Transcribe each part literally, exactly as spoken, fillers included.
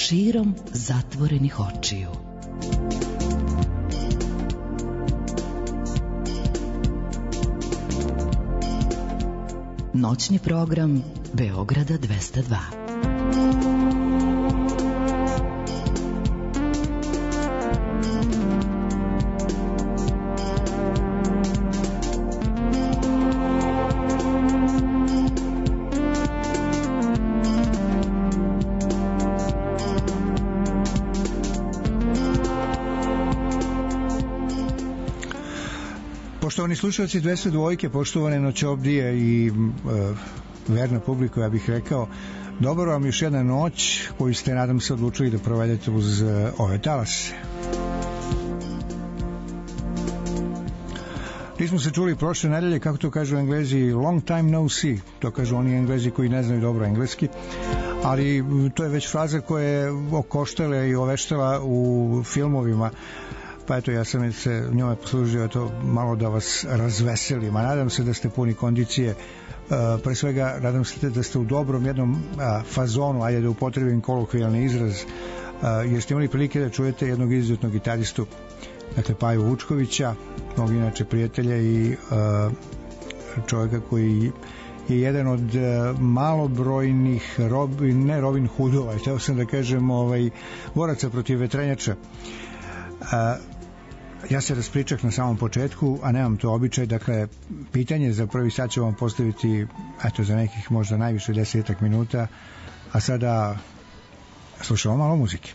širom zatvorenih očiju. Noćni program Beograda dvesta dva. Poštovani slušalci dvesta dva, poštovane noćobdije i e, verna publika, ja bih rekao, dobro vam još jedna noć koju ste, nadam se, odlučili da provedete uz e, ove talase. Nismo se čuli prošle nedelje, kako to kažu Englezi, long time no see, to kažu oni Englezi koji ne znaju dobro engleski, ali to je već fraza koja je okoštala i oveštala u filmovima. Pa eto, ja sam se njome poslužio to malo da vas razveselim, a nadam se da ste puni kondicije. Uh, pre svega, nadam se da ste u dobrom jednom uh, fazonu, ajde da upotrebim kolokvijalni izraz, uh, jer ste imali prilike da čujete jednog izuzetnog gitaristu, dakle Paju Vučkovića, mog inače prijatelja i uh, čovjeka koji je jedan od uh, malobrojnih rob, ne Robin Hoodova, hteo sam da kažem ovaj, boraca protiv vetrenjača. Uh, ja se raspričah na samom početku, a nemam to običaj, dakle pitanje za prvi sat ću vam postaviti eto za nekih možda najviše desetak minuta, a sada slušamo malo muzike.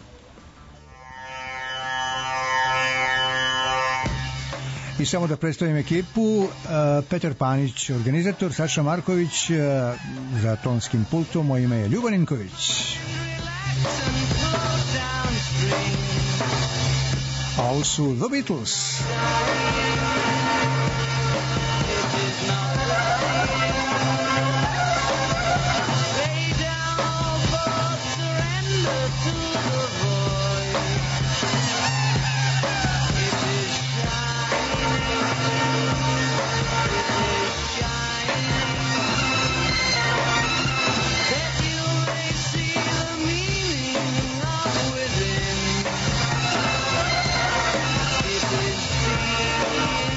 I samo da predstavim ekipu, uh, Petar Panić organizator, Saša Marković uh, za tonskim pultom, moje ime je Ljubo Ninković. A ovo su The Beatles. It is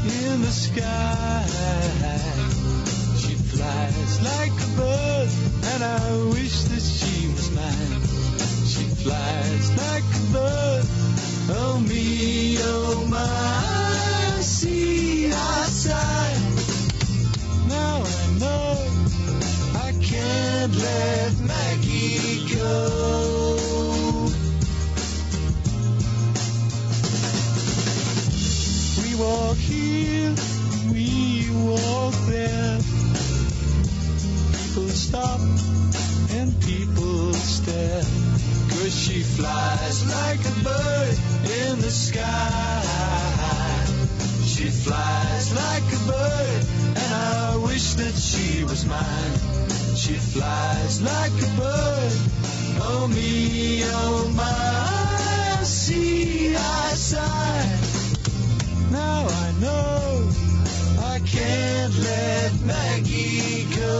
in the sky. She flies like a bird, and I wish that she was mine. She flies like a bird, oh me, oh my, see outside. Now I know I can't let Maggie go. We walk here, we walk there. People stop and people stare, 'cause she flies like a bird in the sky. She flies like a bird, and I wish that she was mine. She flies like a bird, oh me, oh my, see I sigh. Now I know I can't let Maggie go.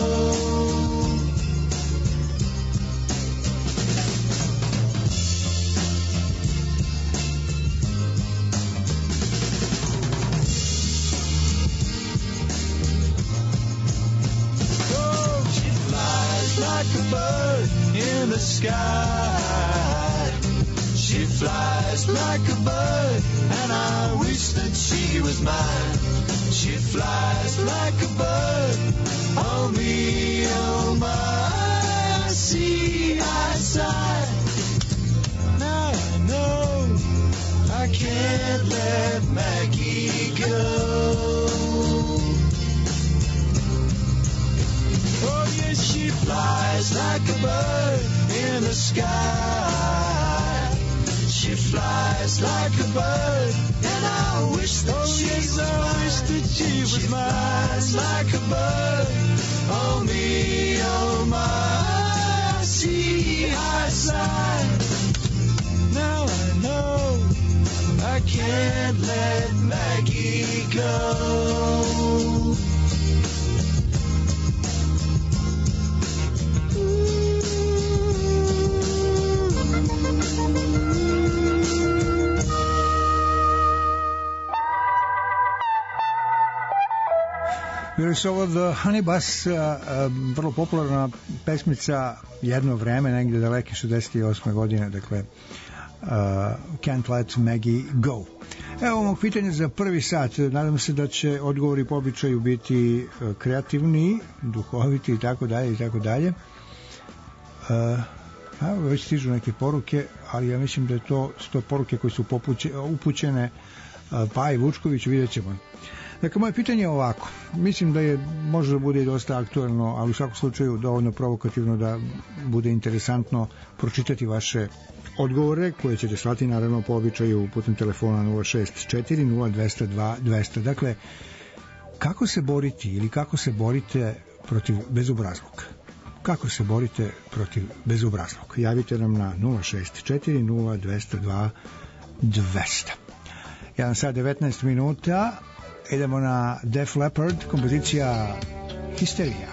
Like a bird in the sky. She flies like a bird, and I wish that she was mine. She flies like a bird, oh me, oh my, see I sigh. Now I know I can't let Maggie go. Oh yes, she flies like a bird in the sky. She flies like a bird, and I wish that oh, she yes, was I mine. Wish that she was she mine. Flies like a bird, oh me, oh my, see I sigh. Now I know I can't let Maggie go. Bili su ovo The Honey Bus, uh, uh, vrlo popularna pesmica jedno vreme, negdje daleke šezdeset osme godine, dakle uh, Can't Let Maggie Go. Evo mog pitanja za prvi sat. Nadam se da će odgovori po običaju biti uh, kreativni, duhoviti i tako dalje i tako dalje. Uh, evo već stižu neke poruke, ali ja mislim da je to sto poruke koje su popuće, upućene uh, Paji Vučkoviću, vidjet ćemo. Dakle, moje pitanje je ovako. Mislim da je, možda bude i dosta aktuelno, ali u svakom slučaju dovoljno provokativno da bude interesantno pročitati vaše odgovore koje ćete slati naravno po običaju putem telefona nula šest četiri nula dva nula dva dva nula nula. Dakle, kako se boriti ili kako se borite protiv bezobrazluka? Kako se borite protiv bezobrazluka? Javite nam na nula šest četiri nula dva nula dva dva nula nula. jedan sat devetnaest minuta. Idemo na Def Leppard, kompozicija Histerija.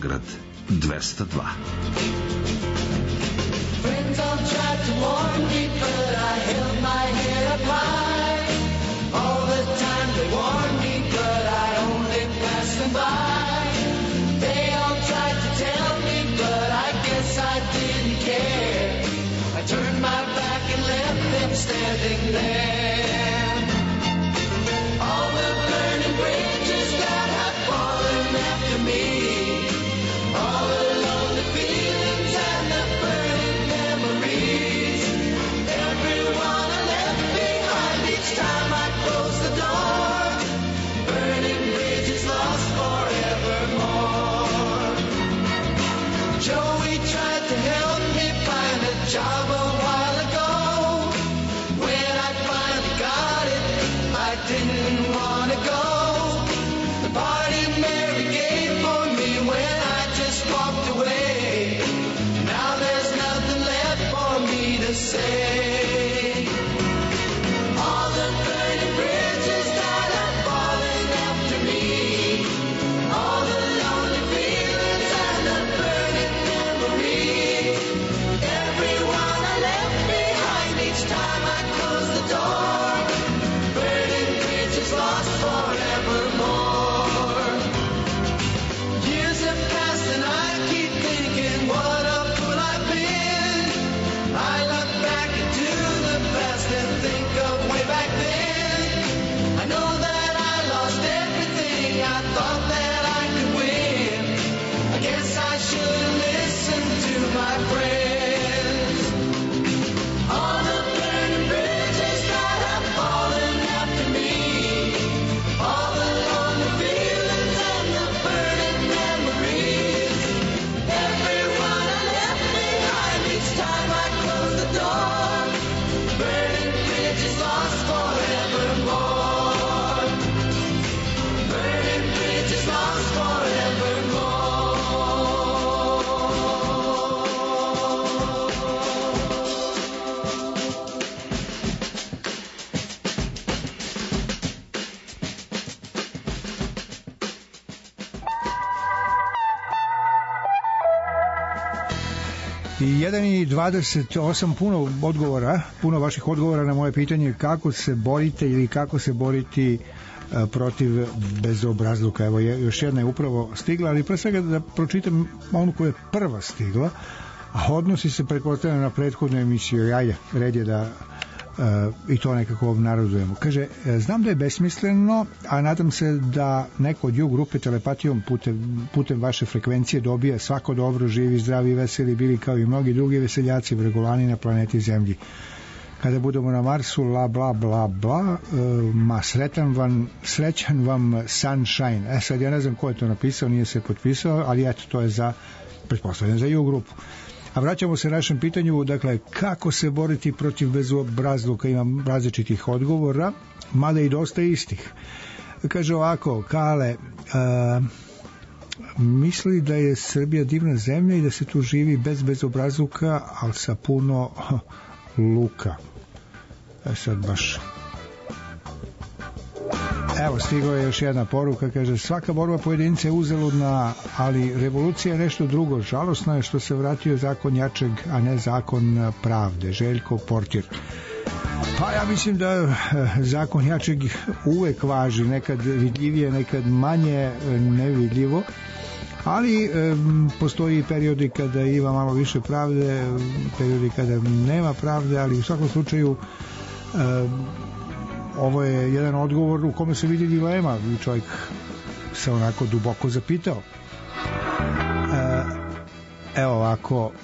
Beograd dvesta dva. Friends all tried to warn me, but I held my head up high. All the time they warned me, but I only passed them by. They all tried to tell me, but I guess I didn't care. I turned my back and left them standing there. All the burning bridges that have fallen after me, all the lonely feelings and the burning memories, everyone I left behind each time I close the door. Burning bridges lost forevermore. Joey tried to help me find a job a while ago. When I finally got it, I didn't want to go. The party Mary gave for me when I just walked away. Now there's nothing left for me to say. All the burning bridges that have fallen after me, all the lonely feelings and the burning memories, everyone I left behind each time I close the door. Burning bridges lost forevermore. Years have passed and I keep thinking, what a fool I've been. I look back into the past and think of way back then. I know that I lost everything I thought that I could win. I guess I should listen to my friends. All the burning bridges that have fallen after me, all the lonely feelings and the burning memories, everyone I left behind each time I close the door. Burning bridges lost forevermore. Burning bridges lost forevermore. I jedan i dvadeset osam puno odgovora, puno vaših odgovora na moje pitanje kako se borite ili kako se boriti uh, protiv bezobrazluka. Evo, je, još jedna je upravo stigla, ali pre svega da pročitam onu koja je prva stigla, a odnosi se pretpostavljeno na prethodnu emisiju. Ajde, red je da Uh, i to nekako narodujemo. Kaže, znam da je besmisleno, a nadam se da neko od U grupe telepatijom putem, putem vaše frekvencije dobija svako dobro, živi, zdravi, veseli, bili kao i mnogi drugi veseljaci vregolani na planeti Zemlji. Kada budemo na Marsu, la bla bla bla, uh, ma sretan vam, srećan vam sunshine. E sad ja ne znam ko je to napisao, nije se potpisao, ali eto, to je za, pretpostavljam, za U grupu. A vraćamo se našem pitanju, dakle, kako se boriti protiv bezobrazluka, imam različitih odgovora, mada i dosta istih. Kaže ovako, Kale, uh, misli da je Srbija divna zemlja i da se tu živi bez bezobrazluka, ali sa puno uh, luka. E sad baš... Evo, stigla je još jedna poruka, kaže, svaka borba pojedinca je uzaludna, ali revolucija je nešto drugo. Žalosno je što se vratio zakon jačeg, a ne zakon pravde. Željko Portir. Pa ja mislim da zakon jačeg uvek važi, nekad vidljivije, nekad manje nevidljivo, ali um, postoji periodi kada ima malo više pravde, periodi kada nema pravde, ali u svakom slučaju um, ovo je jedan odgovor u kome se vidi dilema. Čovjek se onako duboko zapitao. E, evo ovako,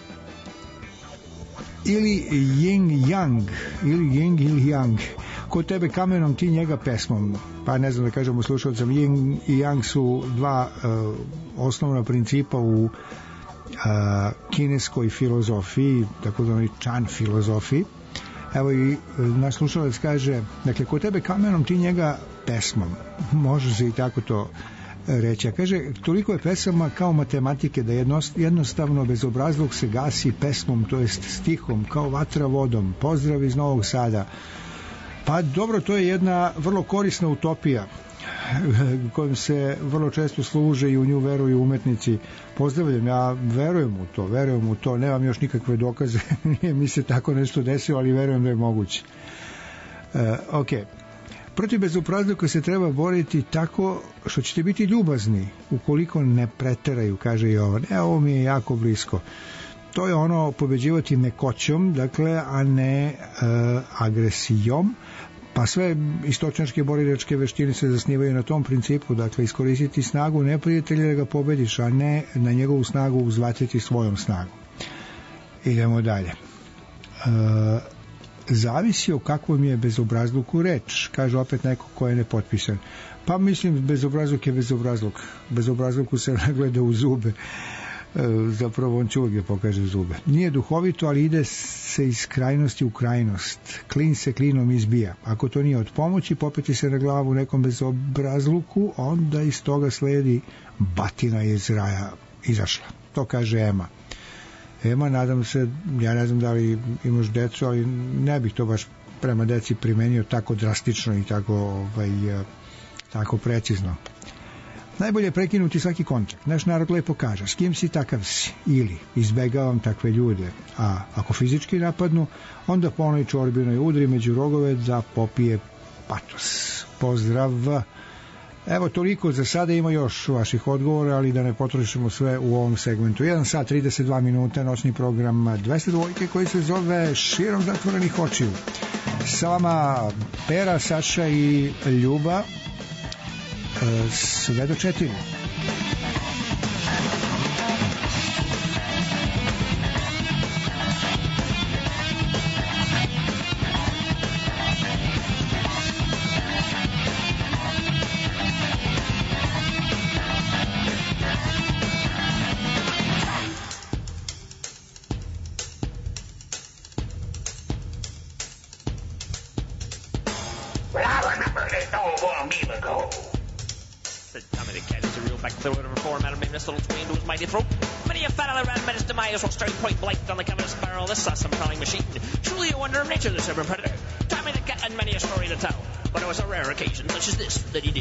ili yin yang, ili yin ili yang, ko tebe kamenom, ti njega pesmom. Pa ne znam da kažemo slušalcam, yin i yang su dva uh, osnovna principa u uh, kineskoj filozofiji, tako zvani Chan filozofiji. Evo i naš slušalac kaže, dakle, ko tebe kamenom, ti njega pesmom. Može se i tako to reći. A kaže, toliko je pesama kao matematike da jednostavno bezobrazluk se gasi pesmom, to jest stihom, kao vatra vodom. Pozdrav iz Novog Sada. Pa dobro, to je jedna vrlo korisna utopija. kojim se vrlo često služe i u nju veruju umetnici. Pozdravljam, ja verujem u to, verujem u to, nemam još nikakve dokaze, nije mi se tako nešto desilo, ali verujem da je moguće. E, ok. Protiv bezobrazluka se treba boriti tako što ćete biti ljubazni ukoliko ne preteraju, kaže Jovan. E, ovo mi je jako blisko. To je ono pobeđivati mekoćom, dakle, a ne e, agresijom. Pa sve istočnjačke borilačke veštine se zasnivaju na tom principu, dakle iskoristiti snagu neprijatelja da ga pobediš, a ne na njegovu snagu uzvratiti svojom snagom. Idemo dalje. E, zavisi o kakvom je bezobrazluku reč, kaže opet neko ko je nepotpisan. Pa mislim, bezobrazluk je bezobrazluk. Bezobrazluku se nagleda u zube. Zapravo on će uvijek pokaže zube. Nije duhovito, ali ide se iz krajnosti u krajnost. Klin se klinom izbija. Ako to nije od pomoći, popeti se na glavu nekom bezobrazluku, onda iz toga sledi batina iz raja izašla. To kaže Ema. Ema, nadam se, ja ne znam da li imaš decu, ali ne bih to baš prema deci primenio tako drastično i tako, ovaj, tako precizno. Najbolje je prekinuti svaki kontakt. Naš narod lepo kaže, s kim si takav si, ili izbegavam takve ljude, a ako fizički napadnu, onda po onoj čorbinoj udri među rogove da popije patos. Pozdrav! Evo toliko za sada, ima još vaših odgovora, ali da ne potrošimo sve u ovom segmentu. jedan sat trideset dva minuta, noćni program dvesta dva koji se zove Širom zatvorenih očiju. Sa vama Pera, Saša i Ljuba. Sve do četiri. This urban predator. Tommy the cat had many a story to tell, but it was a rare occasion such as this that he did.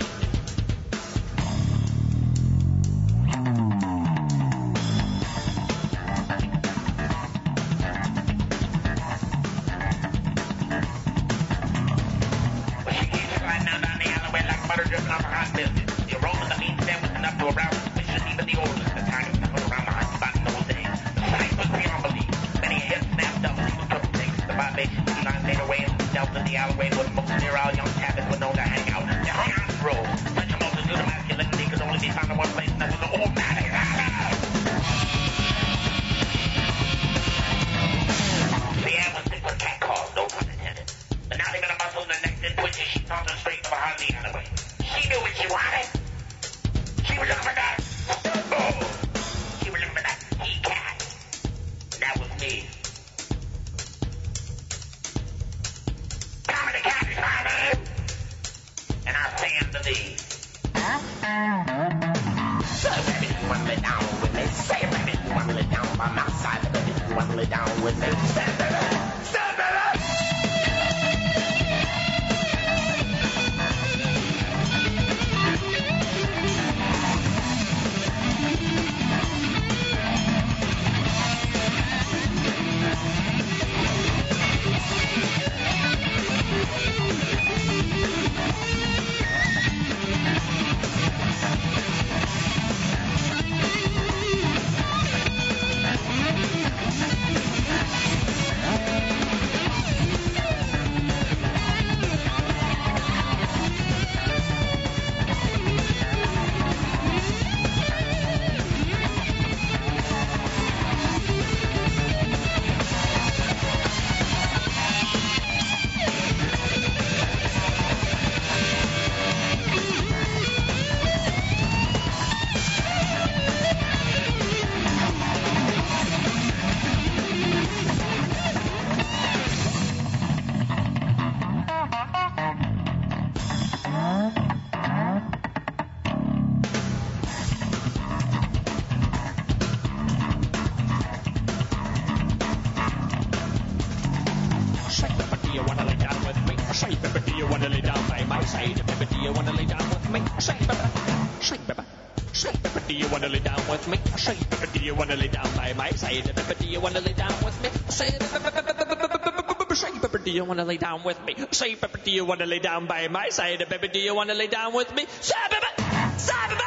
Say, baby, do you wanna lay down with me? Say, baby, do you wanna lay down by my side? Baby, do you wanna lay down with me? Say, say, baby, do you wanna lay down with me? Say, baby, do you wanna lay down by my side? Baby, do you wanna lay down with me? Say, baby, say, baby.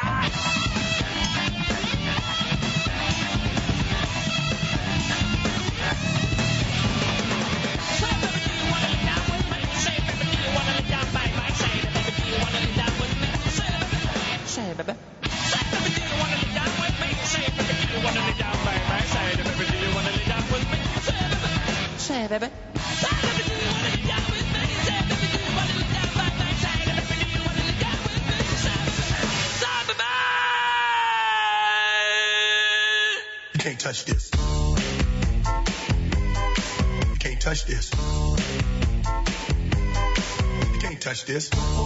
Say, baby. Say, baby, do you wanna lay down with me? Say, baby, do you wanna lay down by my side? Baby, do you wanna lay down with me? Say, baby. Say, baby. Say, baby, do you wanna lay down with me? Say, baby, do you wanna lay down by my side? Baby, do you wanna lay down with me? Say, baby. Say, baby. You can't touch this. You can't touch this. You can't touch this.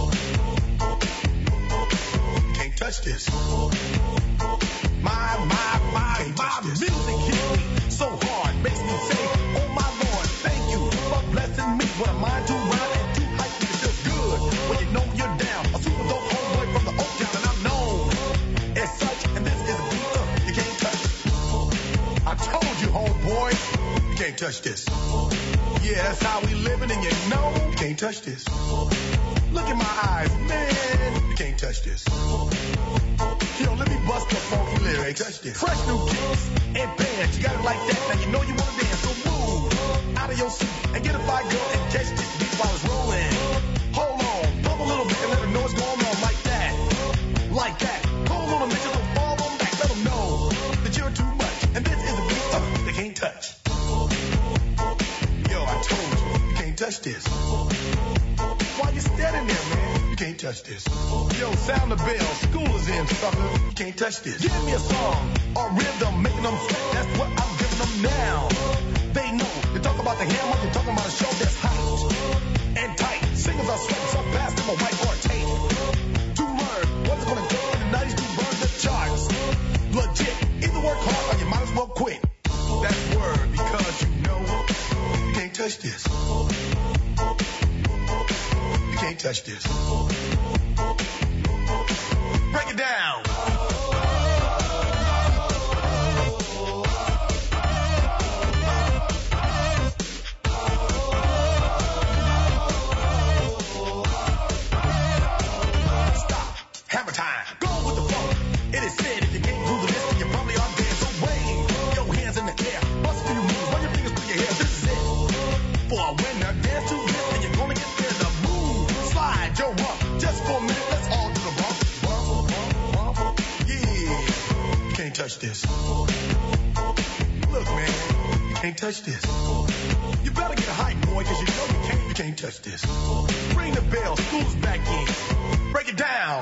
Touch this. My, my, my, my music hits me so hard, makes me say, oh my Lord, thank you for blessing me. What a mind to rhyme and to hype me, it feels good when you know you're down. A super dope homeboy from the Oak Town, and I'm known as such, and this is a beat up you can't touch. I told you, homeboy, you can't touch this. Yeah, that's how we living, and you know you can't touch this. Look in my eyes, man, you can't touch this. Yo, let me bust the funky lyrics. Fresh new kicks and bands. You got it like that. Now you know you want to dance. So move out of your seat and get a fire girl and catch this beat while it's rolling. Hold on, pump a little bit and let them know what's going on like that. Like that. Hold on a minute, don't fall on back. Let them know that you're too much. And this is a beat uh, they can't touch. Yo, I told you, you can't touch this. Why you standing there, man? You can't touch this. Yo, sound the bell. School is in, sucker. You can't touch this. Give me a song or rhythm, making them sweat. That's what I'm giving them now. They know. You talk about the hammer, you're talking about a show that's hot and tight. Singers are sweating so fast, I'm a whiteboard tape. To learn what's it gonna take in the nineties to burn the charts. Legit. Either work hard or you might as well quit. That's word because you know you can't touch this. You can't touch this. Break it down. Stop. Hammer time. Go with the funk. It is said if you can't do the list, then you probably are dead. So wave your hands in the air. Bust a few moves. Run your fingers through your hair. This is it. For a winner, dance to this, and you're gonna get there. The move. Slide your rump. Just for a minute, let's all do the bump. Bump, bump, bump. Yeah. You can't touch this. Look, man. You can't touch this. You better get a hype, boy, because you know you can't, you can't touch this. Ring the bell. School's back in. Break it down.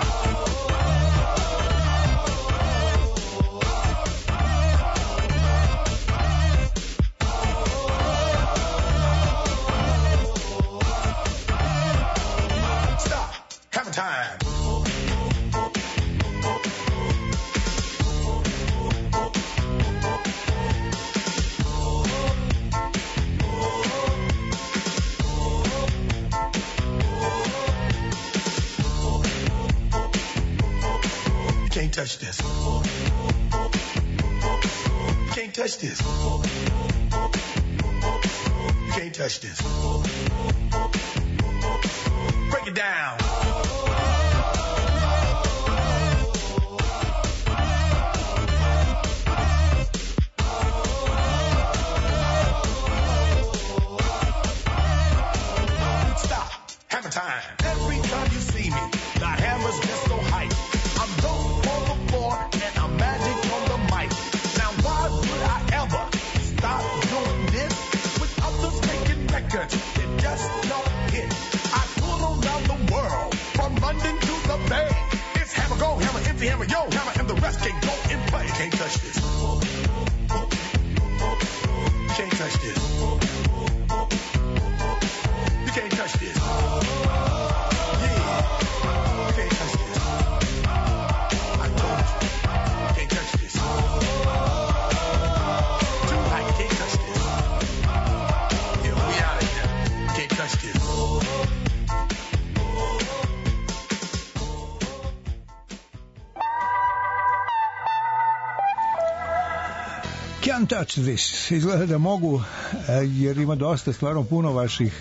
Time. You can't touch this. You can't touch this. You can't touch this. Break it down. Time. Every time you see me, the hammer's just so hype. I'm dope on the floor and I'm magic on the mic. Now why would I ever stop doing this? With others making records, it just don't hit. I tour around the world, from London to the Bay. It's hammer, go hammer, empty hammer, yo hammer, and the rest can go in play. You can't touch this. You can't touch this. You can't touch this. Can't touch this. Izgleda da mogu, jer ima dosta, stvarno puno vaših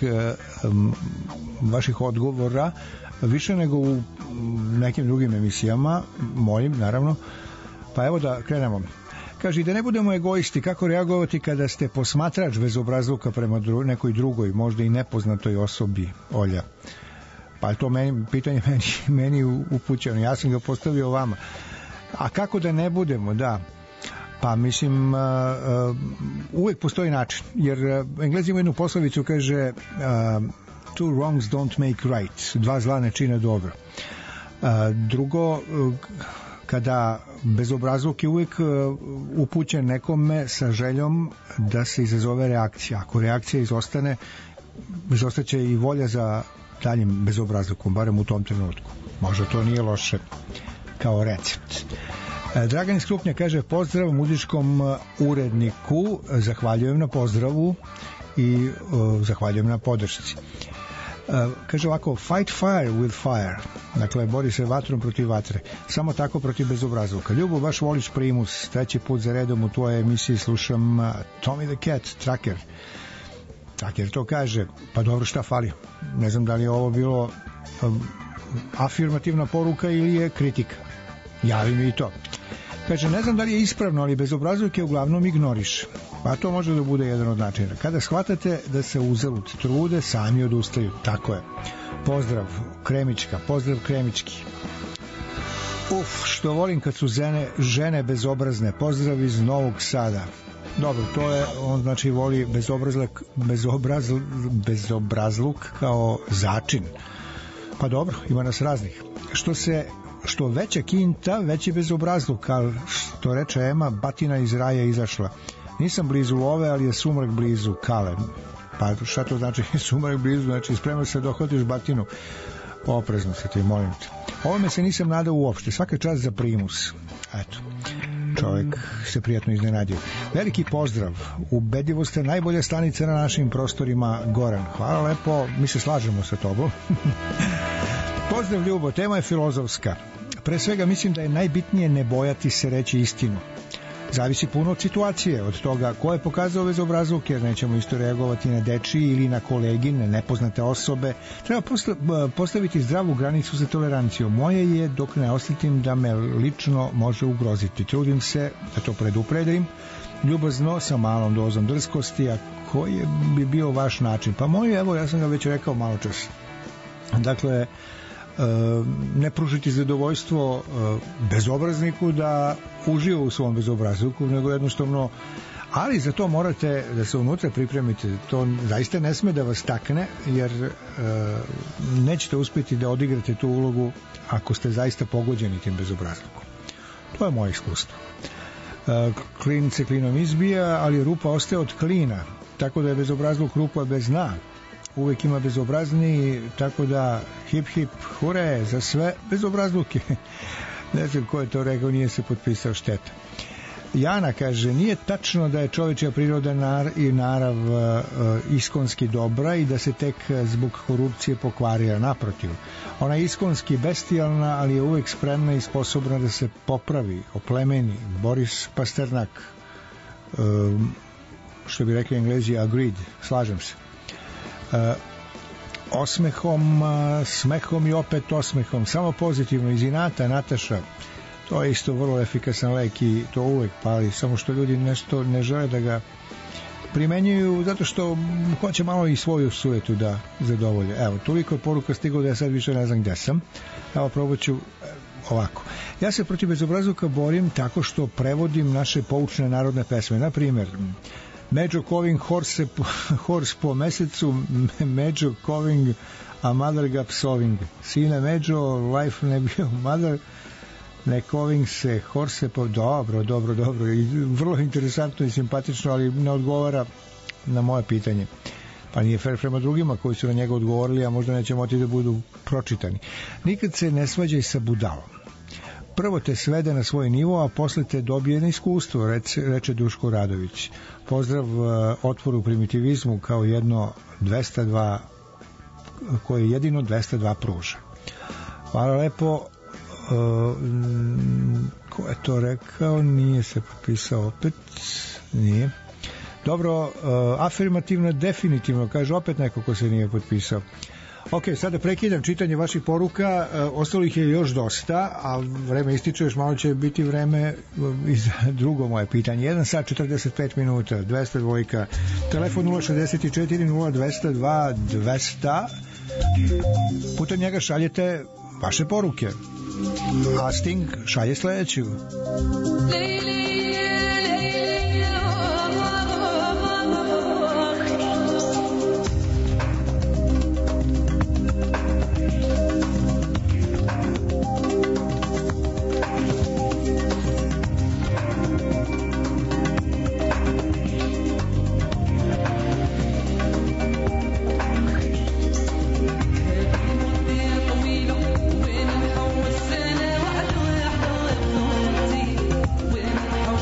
vaših odgovora, više nego u nekim drugim emisijama, mojim, naravno. Pa evo da krenemo. Kaže, da ne budemo egoisti, kako reagovati kada ste posmatrač bezobrazluka prema dru- nekoj drugoj, možda i nepoznatoj osobi, Olja? Pa to meni, pitanje meni, meni upućeno, ja sam ga postavio vama. A kako da ne budemo, da. Pa mislim, uh, uh, uvek postoji način, jer uh, Englezi imaju jednu poslovicu, kaže uh, two wrongs don't make right, dva zla ne čine dobro. Uh, drugo, uh, kada bezobrazluk je uvek uh, upućen nekome sa željom da se izazove reakcija. Ako reakcija izostane, izostaće i volja za daljim bezobrazlukom, barem u tom trenutku. Možda to nije loše kao recept. Dragan iz Krupnja kaže, pozdrav muzičkom uredniku, zahvaljujem na pozdravu i uh, zahvaljujem na podršci. Uh, kaže ovako, fight fire with fire, dakle bori se vatrom protiv vatre, samo tako protiv bezobrazluka. Ljubo, baš voliš Primus, treći put za redom u tvojoj emisiji slušam uh, Tommy the Cat, Tracker. Tracker to kaže, pa dobro, šta fali? Ne znam da li je ovo bilo um, afirmativna poruka ili je kritika. Javi mi i to. Kaže, ne znam da li je ispravno, ali bezobrazluk je uglavnom ignoriš. Pa to može da bude jedan od načina. Kada shvatate da se uzalud trude, sami odustaju. Tako je. Pozdrav Kremička, pozdrav Kremički. Uf, što volim kad su žene, žene bezobrazne. Pozdrav iz Novog Sada. Dobro, to je, on znači voli bezobrazluk, bezobrazl, bezobrazluk kao začin. Pa dobro, ima nas raznih. Što se što veća kinta, veći bezobrazluk, ali što reče Ema, batina iz raja izašla. Nisam blizu love, ali je sumrak blizu, Kale. Pa šta to znači sumrak blizu? Znači spremno se dohvatiš batinu. Oprezno se ti, molim te. Ovome se nisam nadao uopšte. Svaka čast za Primus. Eto, čovjek se prijatno iznenadio. Veliki pozdrav. Ubedljivo ste najbolja stanica na našim prostorima, Goran. Hvala lepo, mi se slažemo sa tobom. Pozdrav Ljubo, tema je filozofska. Pre svega mislim da je najbitnije ne bojati se reći istinu. Zavisi puno od situacije, od toga ko je pokazao bezobrazluk, jer nećemo isto reagovati na dečiji ili na kolegine, nepoznate osobe. Treba postaviti zdravu granicu za toleranciju. Moje je dok ne osjetim da me lično može ugroziti. Trudim se da to predupredim, ljubazno, sa malom dozom drskosti. A koji bi bio vaš način? Pa moj, evo, ja sam ga već rekao malo čas. Dakle, ne pružiti zadovoljstvo bezobrazniku da uživa u svom bezobrazluku, nego jednostavno, ali za to morate da se unutra pripremite. To zaista ne sme da vas takne, jer nećete uspjeti da odigrate tu ulogu ako ste zaista pogođeni tim bezobrazlukom. To je moje iskustvo. Klin se klinom izbija, ali rupa ostaje od klina, tako da je bezobrazluk rupa bez dna. Uvijek ima bezobrazni, tako da hip hip hure za sve bezobrazluke. Ne znam ko je to rekao, nije se potpisao, šteta. Jana kaže, nije tačno da je čovječja priroda nar i narav uh, iskonski dobra i da se tek zbog korupcije pokvarila. Naprotiv, ona je iskonski bestijalna, ali je uvijek spremna i sposobna da se popravi, oplemeni. Boris Pasternak, uh, što bi rekli Englezi, agreed, slažem se. Uh, osmehom, uh, smehom i opet osmehom, samo pozitivno, iz inata, Nataša. To je isto vrlo efikasan lek i to uvek pali, samo što ljudi nešto ne žele da ga primenjuju zato što hoće malo i svoju sujetu da zadovolje. Evo, toliko je poruka stiglo da ja sad više ne znam gde sam. Evo, probat ću ovako. Ja se protiv bezobrazluka borim tako što prevodim naše poučne narodne pesme. Na primjer, Međo Koving horse, horse po mesecu, Međo Koving a mother ga psoving. Sine Međo, life ne bio mother, ne Koving se horse po... Dobro, dobro, dobro. I vrlo interesantno i simpatično, ali ne odgovara na moje pitanje. Pa nije fair prema drugima koji su na njega odgovorili, a možda neće moći da budu pročitani. Nikad se ne svađaj sa budalom. Prvo te svede na svoj nivo, a posle te dobije na iskustvo, reče, reče Duško Radović. Pozdrav uh, otvoru primitivizmu kao jedno dvesta dva, koje jedino dvesta dva pruža. Hvala lepo. Uh, ko je to rekao? Nije se potpisao opet. Nije. Dobro, uh, afirmativno, definitivno, kaže opet neko ko se nije potpisao. Ok, sada prekidam čitanje vaših poruka, uh, ostalo ih je još dosta, a vreme ističe, još malo će biti vreme i za drugo moje pitanje. jedan sat četrdeset pet minuta, dvesta dvojka, telefon nula šezdeset četiri nula dvesta dva dvesta, putem njega šaljete vaše poruke, a Sting šalje sledeću. وين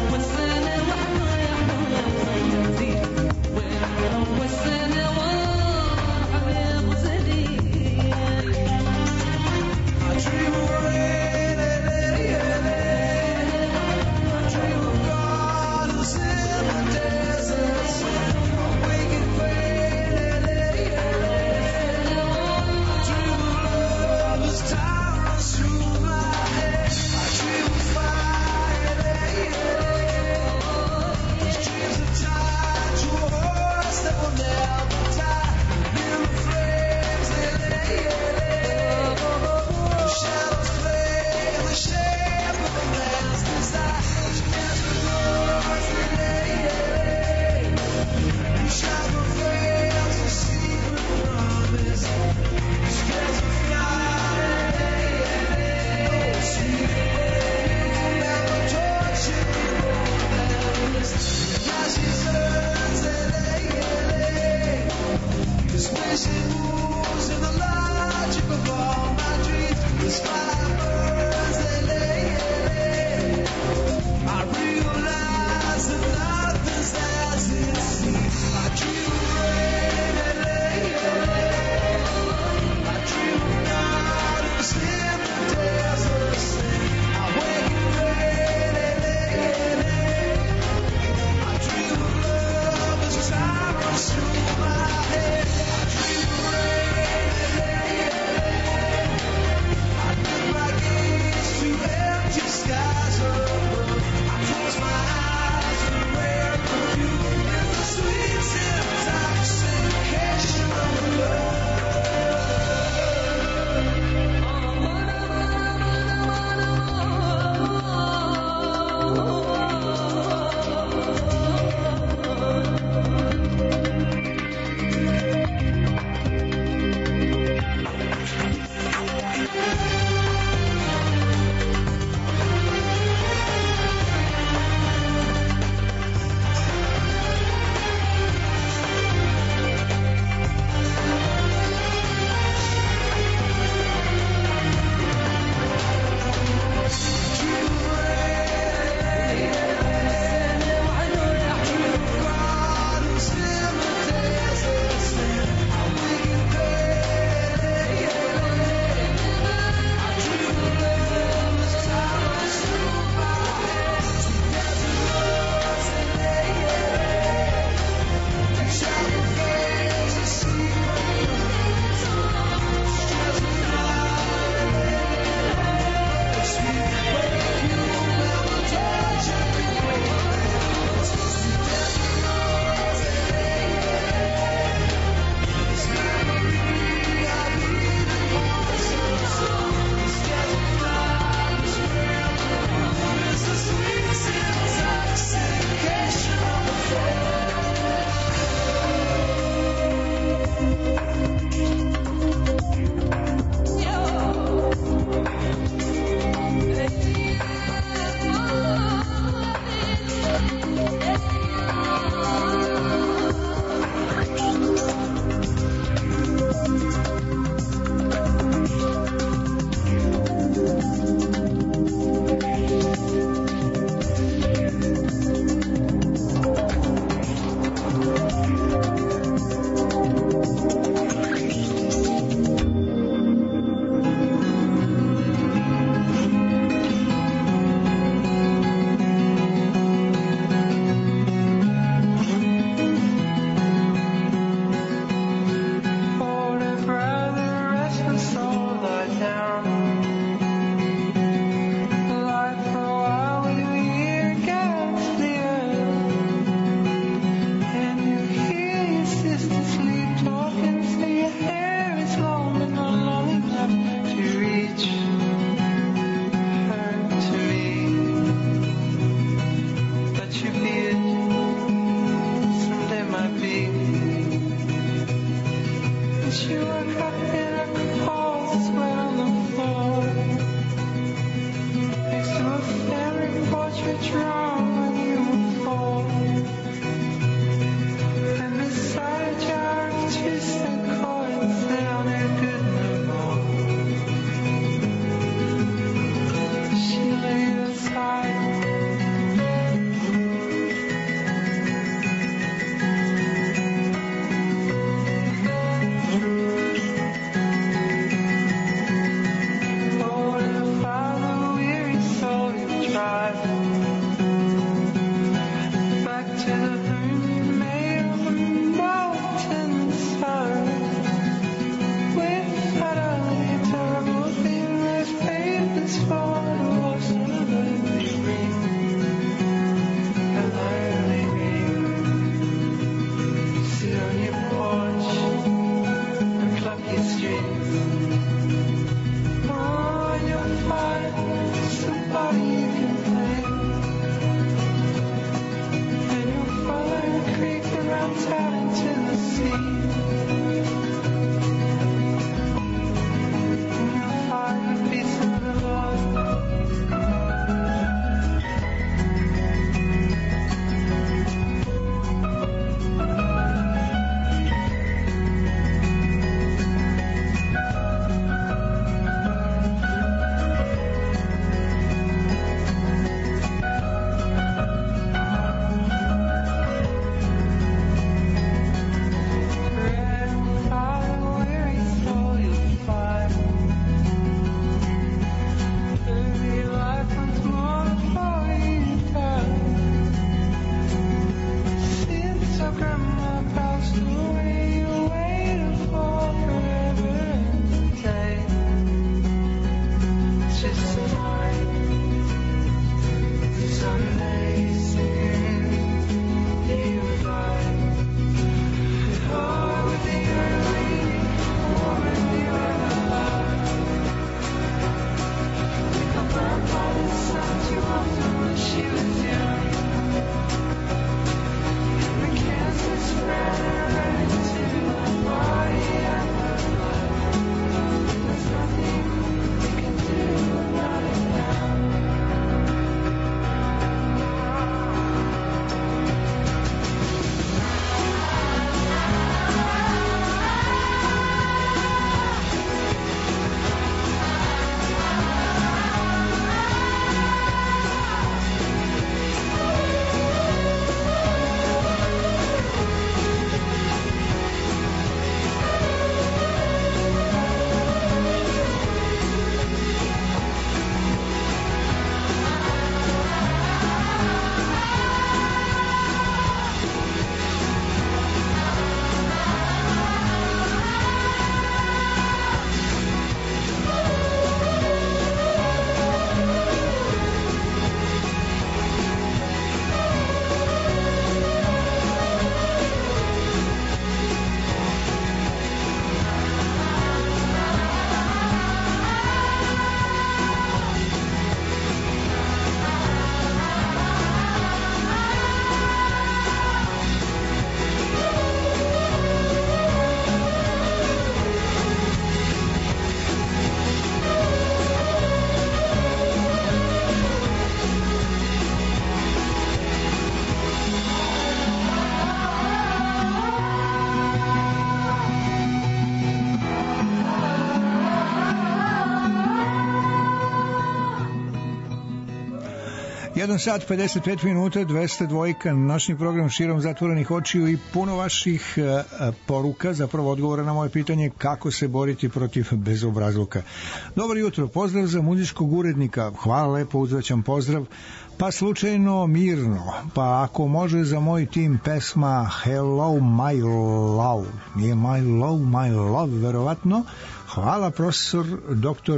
jedan sat pedeset pet minuta, dvesta dva, noćni program širom zatvorenih očiju i puno vaših uh, poruka, zapravo odgovora na moje pitanje kako se boriti protiv bezobrazluka. Dobro jutro, pozdrav za muzičkog urednika, hvala lepo, uzvraćam pozdrav. Pa slučajno Mirno, pa ako može za moj tim pesma Hello My Love, nije My Love, My Love, verovatno. Hvala profesor doktor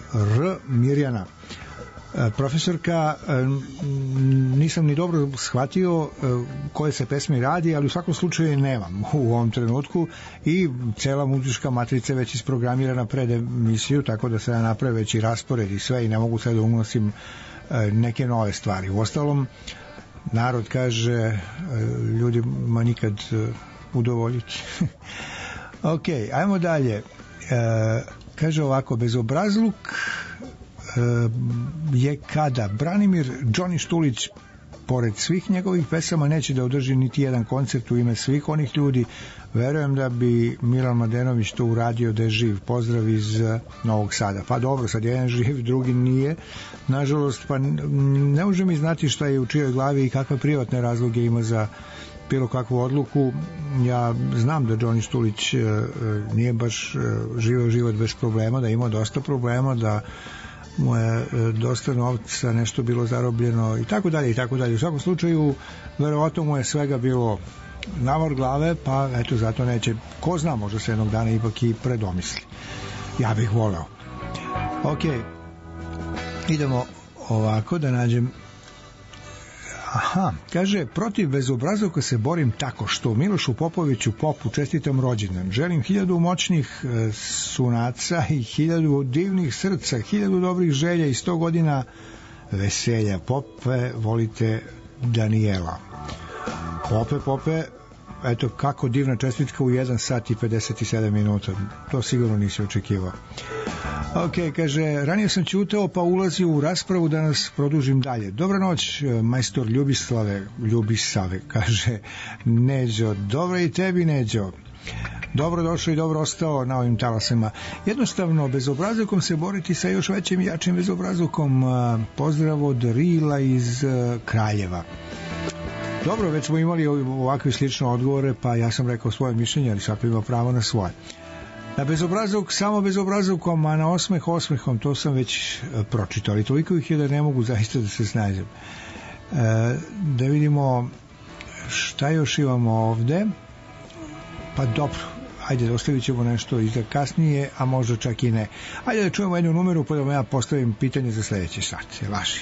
R. Mirjana. Profesorka, nisam ni dobro shvatio koje se pesmi radi, ali u svakom slučaju nemam u ovom trenutku i cela muzička matrica već isprogramirana pred emisiju, tako da se ja napravim već i raspored i sve i ne mogu sad da unosim neke nove stvari. U ostalom, narod kaže ljudima nikad udovoljiti. Ok, ajmo dalje. Kaže ovako, bezobrazluk je kada Branimir Johnny Štulić pored svih njegovih pesama neće da održi niti jedan koncert u ime svih onih ljudi. Verujem da bi Milan Mladenović to uradio da je živ. Pozdrav iz Novog Sada. Pa dobro, sad jedan živ, drugi nije. Nažalost, pa ne može mi znati šta je u čijoj glavi i kakve privatne razloge ima za bilo kakvu odluku. Ja znam da Johnny Štulić nije baš živeo život bez problema, da ima dosta problema, da mu je dosta novca nešto bilo zarobljeno i tako dalje i tako dalje. U svakom slučaju verovatno mu je svega bilo navor glave, pa eto zato neće, ko zna, možda se jednog dana ipak i predomisli. Ja bih voleo. Ok, idemo ovako da nađem. Aha, kaže, protiv bezobrazluka se borim tako što Milošu Popoviću Popu čestitam rođendan. Želim hiljadu moćnih e, sunaca i hiljadu divnih srca, hiljadu dobrih želja i sto godina veselja. Pope, volite Danijela. Pope, Pope, eto kako divna čestitka u jedan sat i pedeset sedam minuta. To sigurno nisi očekivao. Ok, kaže, ranije sam ćutao pa ulazio u raspravu da nas produžim dalje. Dobra noć, majstor Ljubislave, Ljubisave, kaže Neđo. Dobro i tebi, Neđo. Dobro došao i dobro ostao na ovim talasima. Jednostavno, bezobrazlukom se boriti sa još većim i jačim bezobrazlukom. Pozdrav od Rila iz Kraljeva. Dobro, već smo imali ovakve slične odgovore, pa ja sam rekao svoje mišljenje, ali svako ima pravo na svoje. Na bezobrazluk, samo bezobrazlukom, a na osmeh osmehom, to sam već pročitao, ali toliko ih je da ne mogu zaista da se snađem. E, da vidimo šta još imamo ovde. Pa dobro, ajde, ostavit ćemo nešto i za kasnije, a možda čak i ne. Ajde da čujemo jednu numeru, pa da ja postavim pitanje za sledeći sat. Je vaši.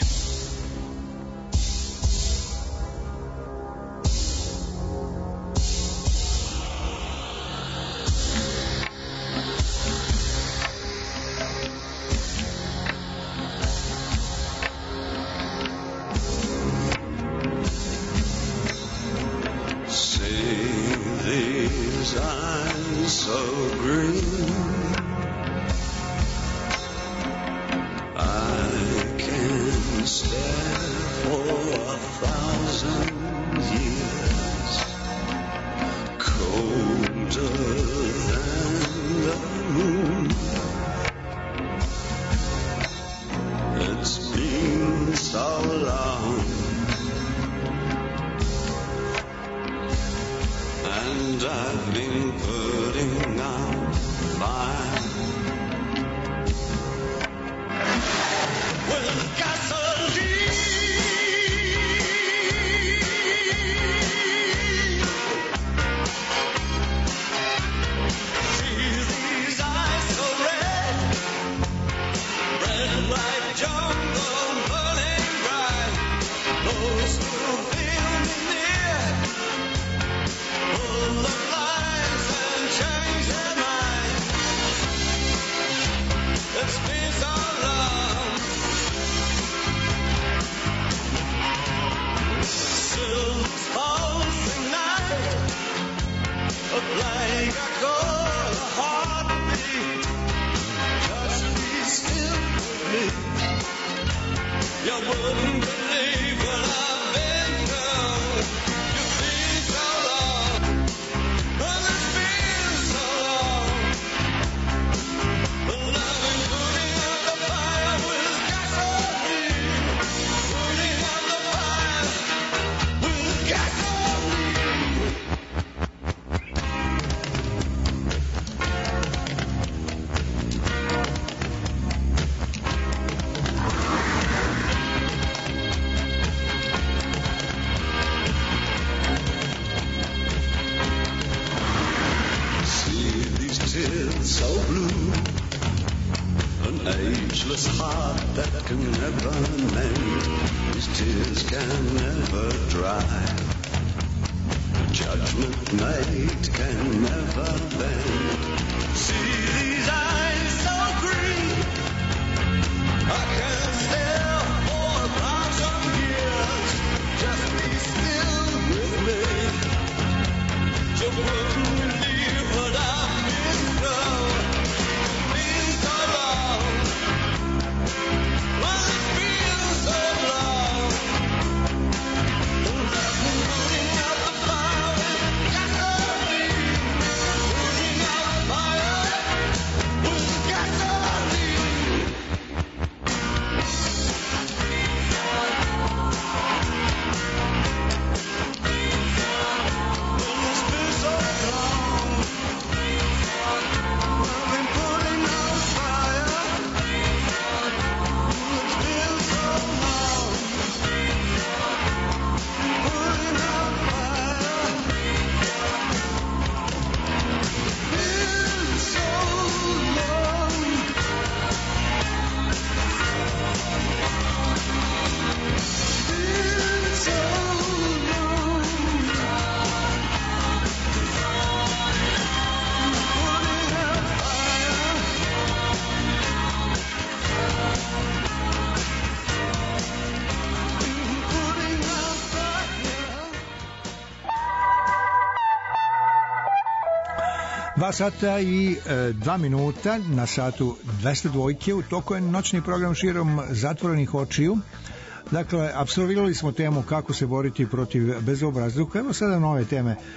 Dva sata i e, dva minuta na satu dvesta dvojke. U toku je noćni program širom zatvorenih očiju. Dakle, apsolvirali smo temu kako se boriti protiv bezobrazluka. Evo sada nove teme. E,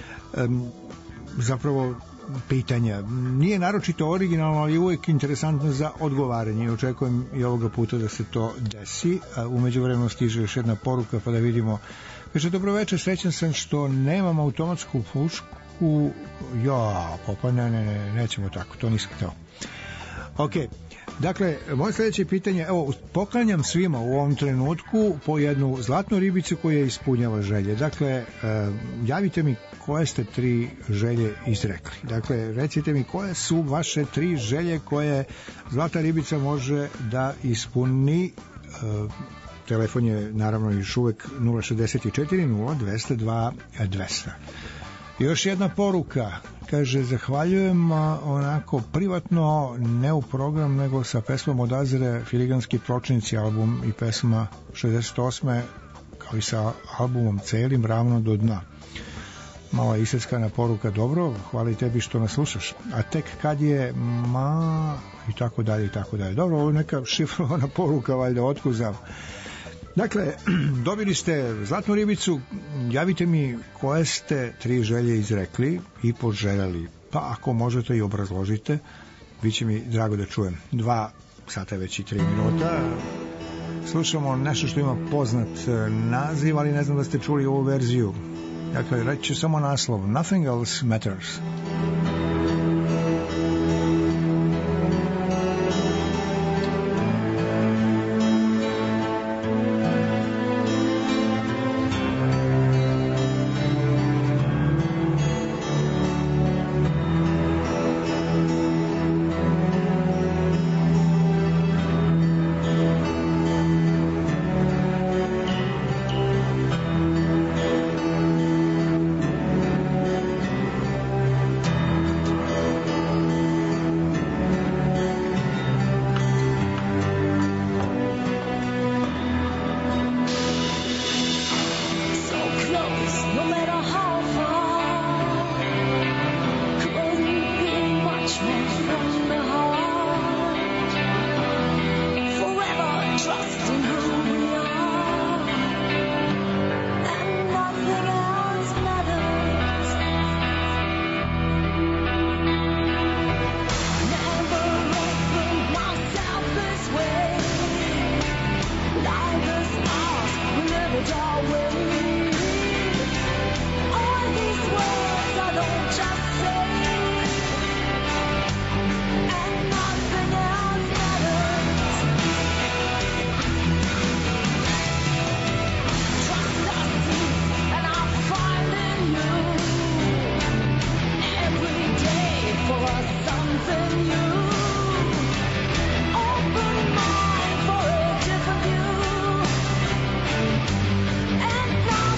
zapravo pitanja. Nije naročito originalno, ali uvijek interesantno za odgovaranje i očekujem i ovoga puta da se to desi. U međuvremenu stiže još jedna poruka pa da vidimo. Kaže, dobro večer, srećan sam što nemam automatsku pušku. Ja, pa ne, ne, ne, nećemo tako, to nisam htio. Ok, dakle, moje sljedeće pitanje, evo, poklanjam svima u ovom trenutku po jednu zlatnu ribicu koja ispunjava želje. Dakle, javite mi koje ste tri želje izrekli. Dakle, recite mi koje su vaše tri želje koje zlata ribica može da ispuni. Telefon je naravno još uvek nula šezdeset četiri nula dvesta dva dvesta. Još jedna poruka, kaže, zahvaljujem onako privatno, ne u program, nego sa pesmom od Azere, Filiganski pročnici, album i pesma šezdeset osme kao i sa albumom celim, ravno do dna. Mala iseckana poruka, dobro, hvala i tebi što nas slušaš. A tek kad je ma i tako dalje i tako dalje. Dobro, ovo je neka šifrovana poruka, valjda, otkud znam. Dakle, dobili ste zlatnu ribicu, javite mi koje ste tri želje izrekli i poželjeli. Pa ako možete i obrazložite, bit će mi drago da čujem. Dva sata već i tri minuta. Slušamo nešto što ima poznat naziv, ali ne znam da ste čuli ovu verziju. Dakle, reći ću samo naslov. Nothing else matters. And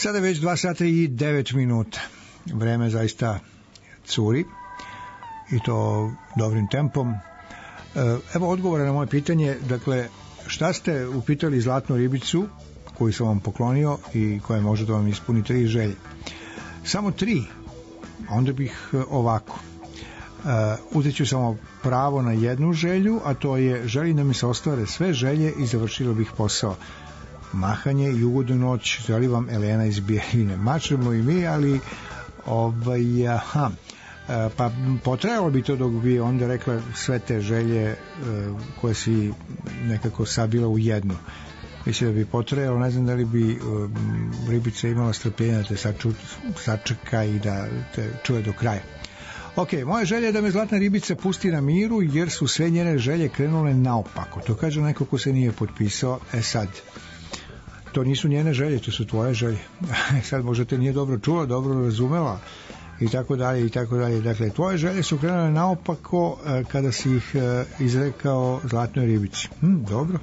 Sada već dva sata i devet minuta. Vreme zaista curi i to dobrim tempom. Evo odgovora na moje pitanje. Dakle, šta ste upitali zlatnu ribicu koju sam vam poklonio i koja može da vam ispuni tri želje? Samo tri. Onda bih ovako. Uzet ću samo pravo na jednu želju, a to je: želim da mi se ostvare sve želje i završilo bih posao. Mahanje i ugodnu noć želi vam Elena iz Bijeljine. Mačemo i mi, ali ovaj, aha, pa potrajalo bi to dok bi onda rekla sve te želje koje si nekako sabila u jednu. Mislim da bi potrajalo, ne znam da li bi ribica imala strpljenja da te saču, sačeka i da te čuje do kraja. Ok, moja želja je da me zlatna ribica pusti na miru, jer su sve njene želje krenule naopako. To kaže neko ko se nije potpisao. E sad, to nisu njene želje, to su tvoje želje. Sad možda te nije dobro čula, dobro razumela i tako dalje i tako dalje. Dakle, tvoje želje su krenule naopako kada si ih izrekao zlatnoj ribici. Hm, dobro.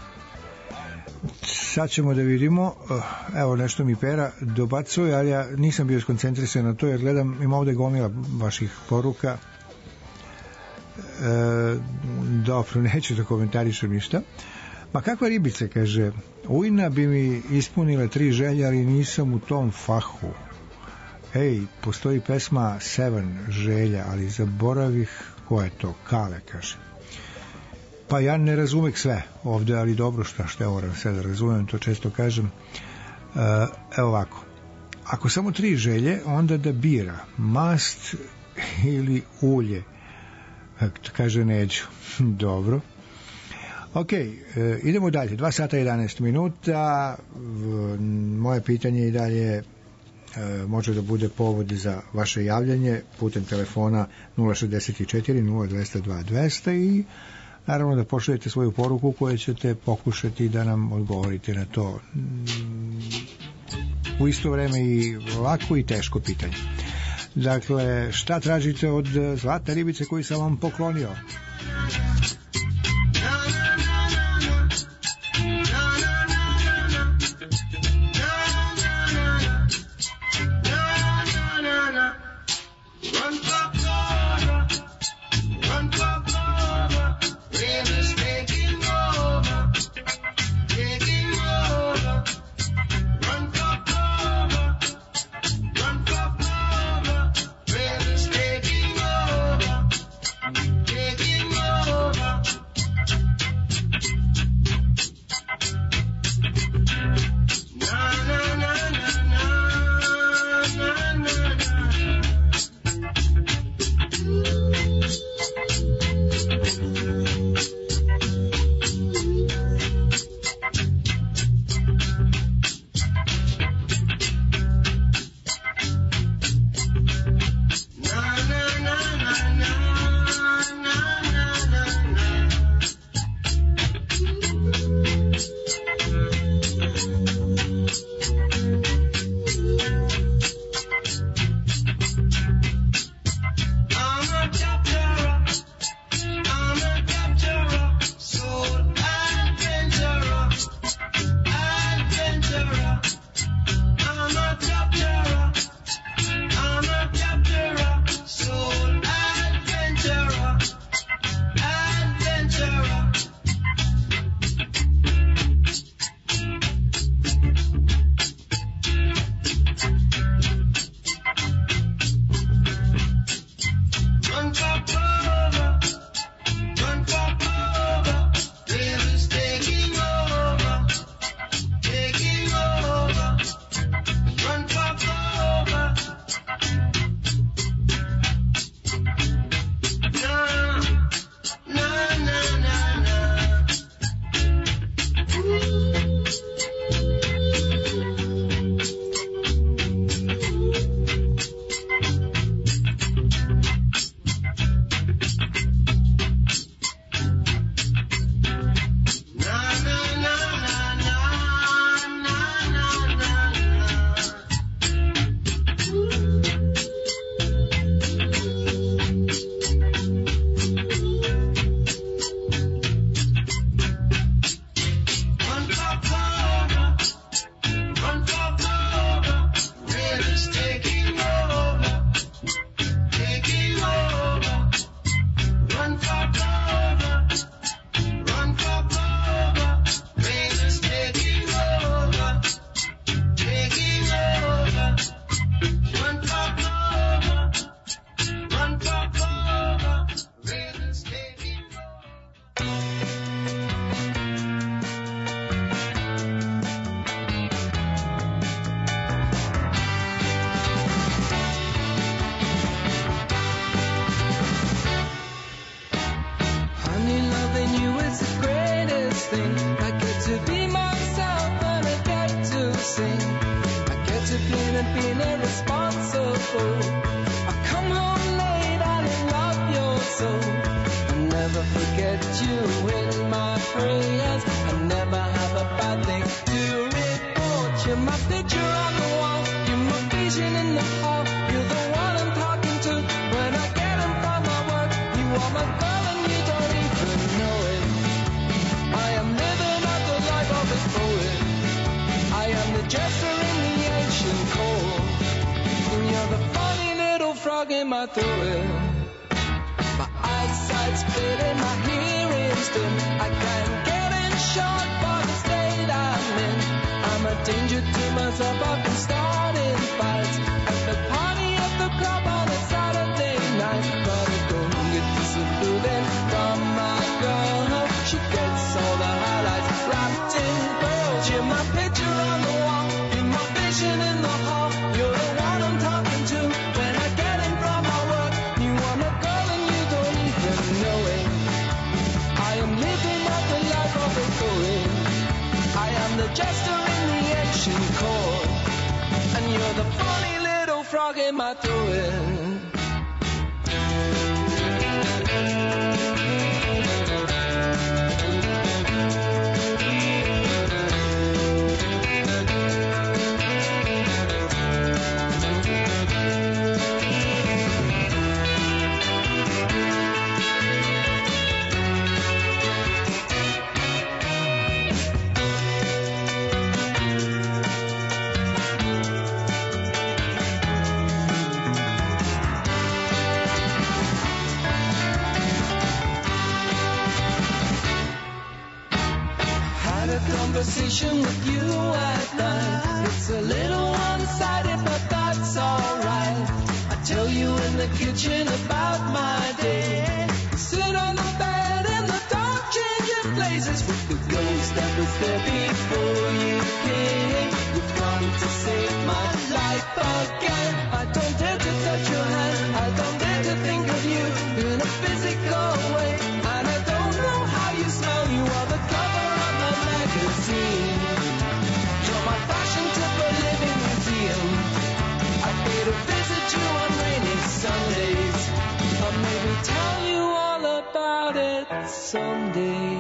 Sad ćemo da vidimo. Evo, nešto mi Pera dobacuje, ali ja nisam bio skoncentrisan na to, jer gledam, ima ovde gomila vaših poruka. E, dobro, neću da komentarišem ništa. Ma kakva ribica, kaže, ujna bi mi ispunila tri želje, ali nisam u tom fahu. Ej, postoji pesma Seven želja, ali zaboravih ko je to. Kale, kaže. Pa ja ne razumem sve ovde, ali dobro, šta šta moram sve da razumem, to često kažem. Uh, evo ovako. Ako samo tri želje, onda da bira mast ili ulje. Kaže Neđo. Dobro. Ok, uh, idemo dalje. dva sata i jedanaest minuta. Uh, moje pitanje i dalje uh, može da bude povod za vaše javljanje putem telefona nula šezdeset četiri nula dvesta dva dvesta i naravno da pošaljete svoju poruku koju ćete pokušati da nam odgovorite na to u isto vreme i lako i teško pitanje. Dakle, šta tražite od zlatne ribice koju sam vam poklonio? Taking I never have a bad thing to report. You're my picture on the wall, you're my vision in the hall. You're the one I'm talking to when I get home from my work. You are my girl and you don't even know it. I am living out the life of a poet. I am the jester in the ancient court, and you're the funny little frog in my throat. My eyesight's fading, my hearing's dim. I can't get in short for the state I'm in. I'm a danger to myself, I've been starting fights at the party at the club on a Saturday night. But I don't get disapproving from my girl. She gets all the highlights wrapped in pearls. You're my picture on the wall, you're my vision in the hall. You're the one I'm talking to when I get in from my work. You are my girl and you don't even know it. I am living out the life of a poet. I am the jester in the ancient court, and you're the funny little frog in my throat. Conversation with you at night. It's a little one-sided, but that's alright. I tell you in the kitchen about my day. Sit on the bed in the dark, changing places with the ghost that was there before you came. You've come to save my life again. I don't dare to touch your hand, I don't dare to think of you in a physical way. And I don't know how you smell, you are the cover of my magazine. You're my fashion tip, a living museum. I pay to visit you on rainy Sundays. I'll maybe tell you all about it someday.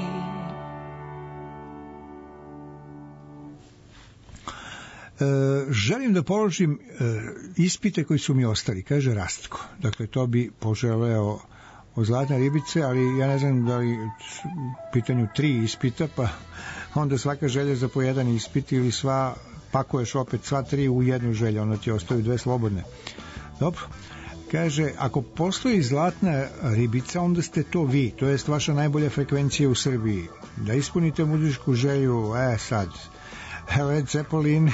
E, želim da položim e, ispite koji su mi ostali, kaže Rastko. Dakle, to bi poželeo od Zlatne ribice, ali ja ne znam da li u pitanju tri ispita, pa onda svaka želja za po jedan ispit ili sva, pakuješ opet sva tri u jednu želju, onda ti ostaju dve slobodne. Dobro. Kaže, ako postoji Zlatna ribica, onda ste to vi, to jest vaša najbolja frekvencija u Srbiji. Da ispunite muzičku želju, e sad, Led Zeppelin,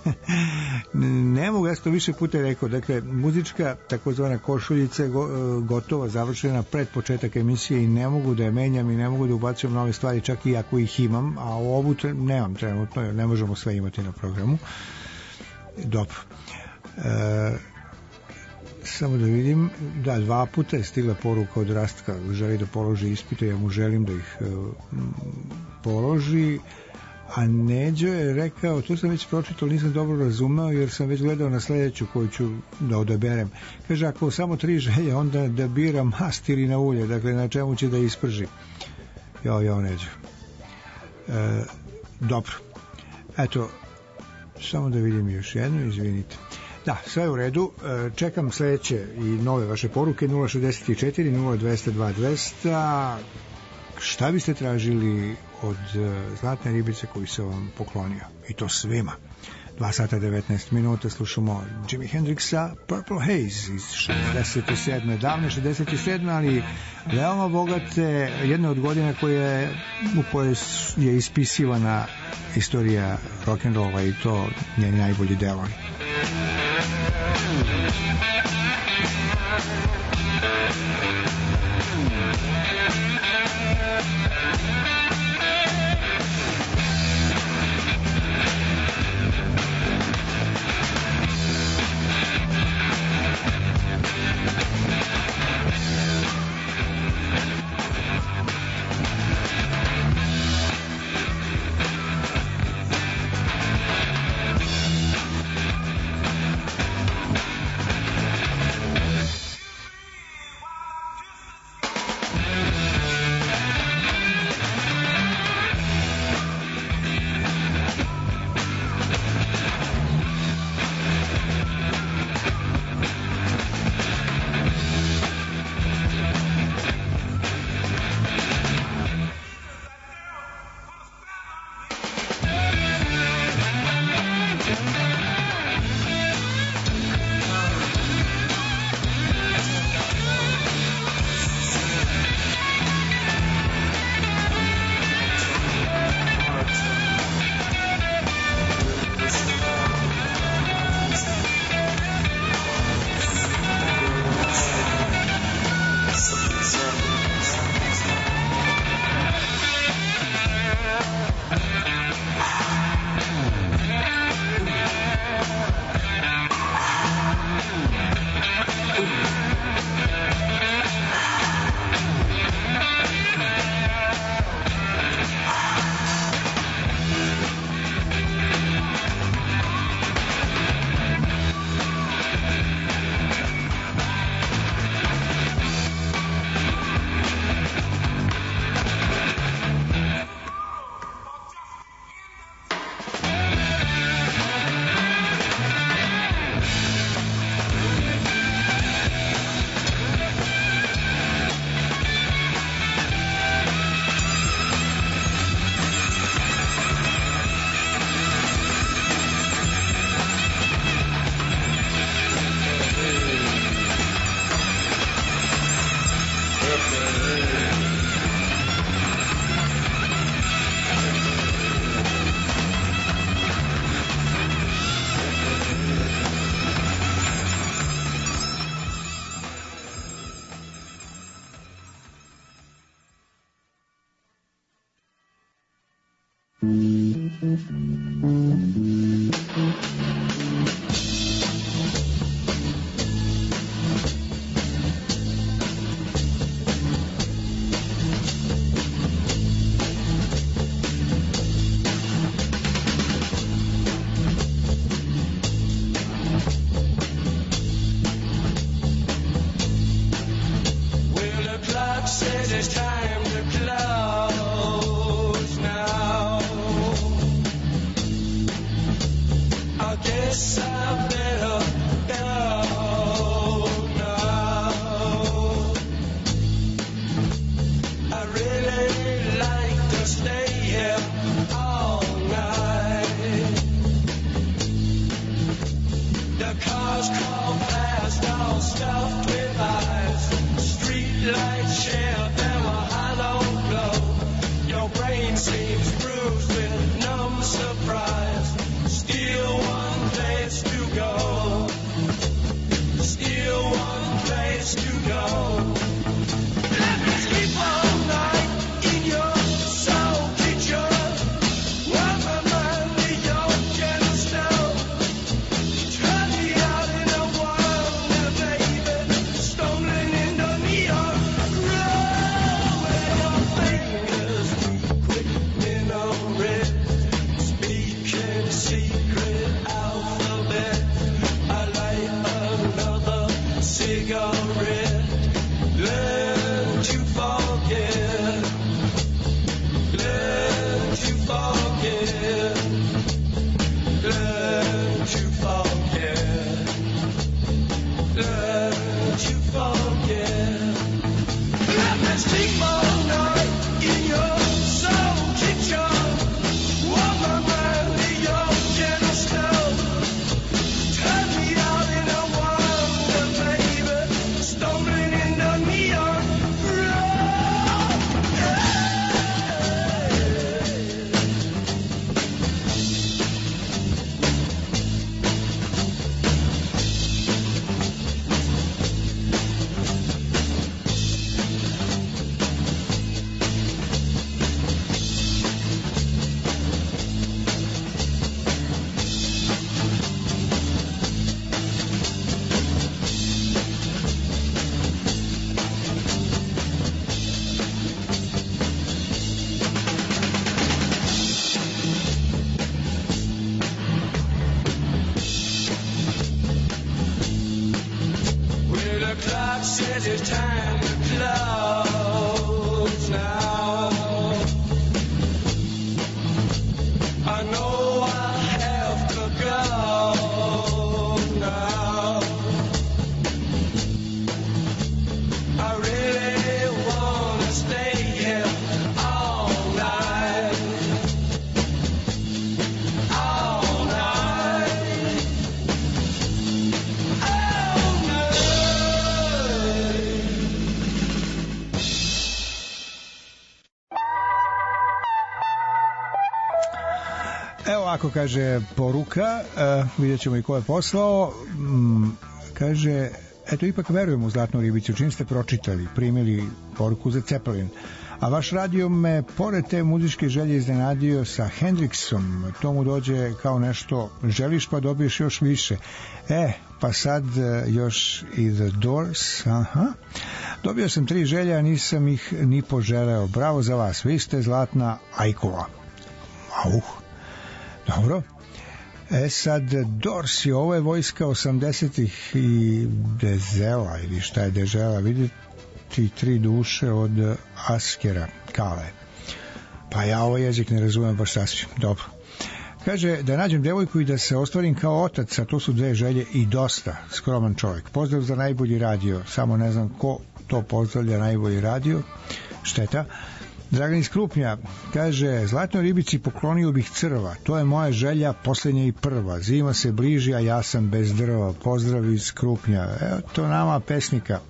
ne mogu, ja sam to više puta rekao, dakle, muzička takozvana košuljica je gotova, završena pred početak emisije i ne mogu da je menjam i ne mogu da ubacujem nove stvari, čak i ako ih imam, a ovu nemam trenutno, jer ne možemo sve imati na programu. Dobro. E, samo da vidim, da, dva puta je stigla poruka od Rastka, želi da položi ispite, ja mu želim da ih uh, položi, a Neđo je rekao, to sam već pročitao, nisam dobro razumeo jer sam već gledao na sledeću koju ću da odaberem. Kaže, ako samo tri želje, onda da bira mast ili na ulje, dakle na čemu će da isprži. Jo, jo, Neđo. E, dobro. Eto, samo da vidim još jednu, izvinite. Da, sve je u redu. Čekam sledeće i nove vaše poruke. Nula šezdeset četiri nula dvesta dva dvesta. Šta biste tražili od Zlatne ribice koju se vam poklonio? I to svima. dva sata devetnaest minuta slušamo Jimi Hendrixa, Purple Haze iz šezdeset sedme davne šezdeset sedme ali veoma bogate, jedna od godina koje, u kojoj je ispisivana istorija rock'n'rolla i to njeni najbolji delovi. One, two, Ako kaže poruka, uh, vidjet ćemo i ko je poslao, um, kaže, eto ipak verujem u Zlatnu ribicu, čim ste pročitali, primili poruku za Zeppelin, a vaš radio me pored te muzičke želje iznenadio sa Hendrixom, to mu dođe kao nešto, želiš pa dobiješ još više, e, pa sad uh, još i The Doors, aha, dobio sam tri želje, a nisam ih ni poželeo, bravo za vas, vi ste Zlatna Ajkova. Auh. Dobro. E sad, Dorsi, ovo je vojska osamdesetih i Dezela, ili šta je Dezela, vidite tri duše od Askera Kale. Pa ja ovaj jezik ne razumem baš sasvim. Dobro. Kaže, da nađem devojku i da se ostvarim kao otac, a to su dve želje i dosta, skroman čovjek. Pozdrav za najbolji radio, samo ne znam ko to pozdravlja najbolji radio, šteta. Dragan iz Krupnja kaže, Zlatnoj ribici poklonio bih crva, to je moja želja, posljednja i prva, zima se bliži, a ja sam bez drva, pozdrav iz Krupnja. Evo to nama pesnika.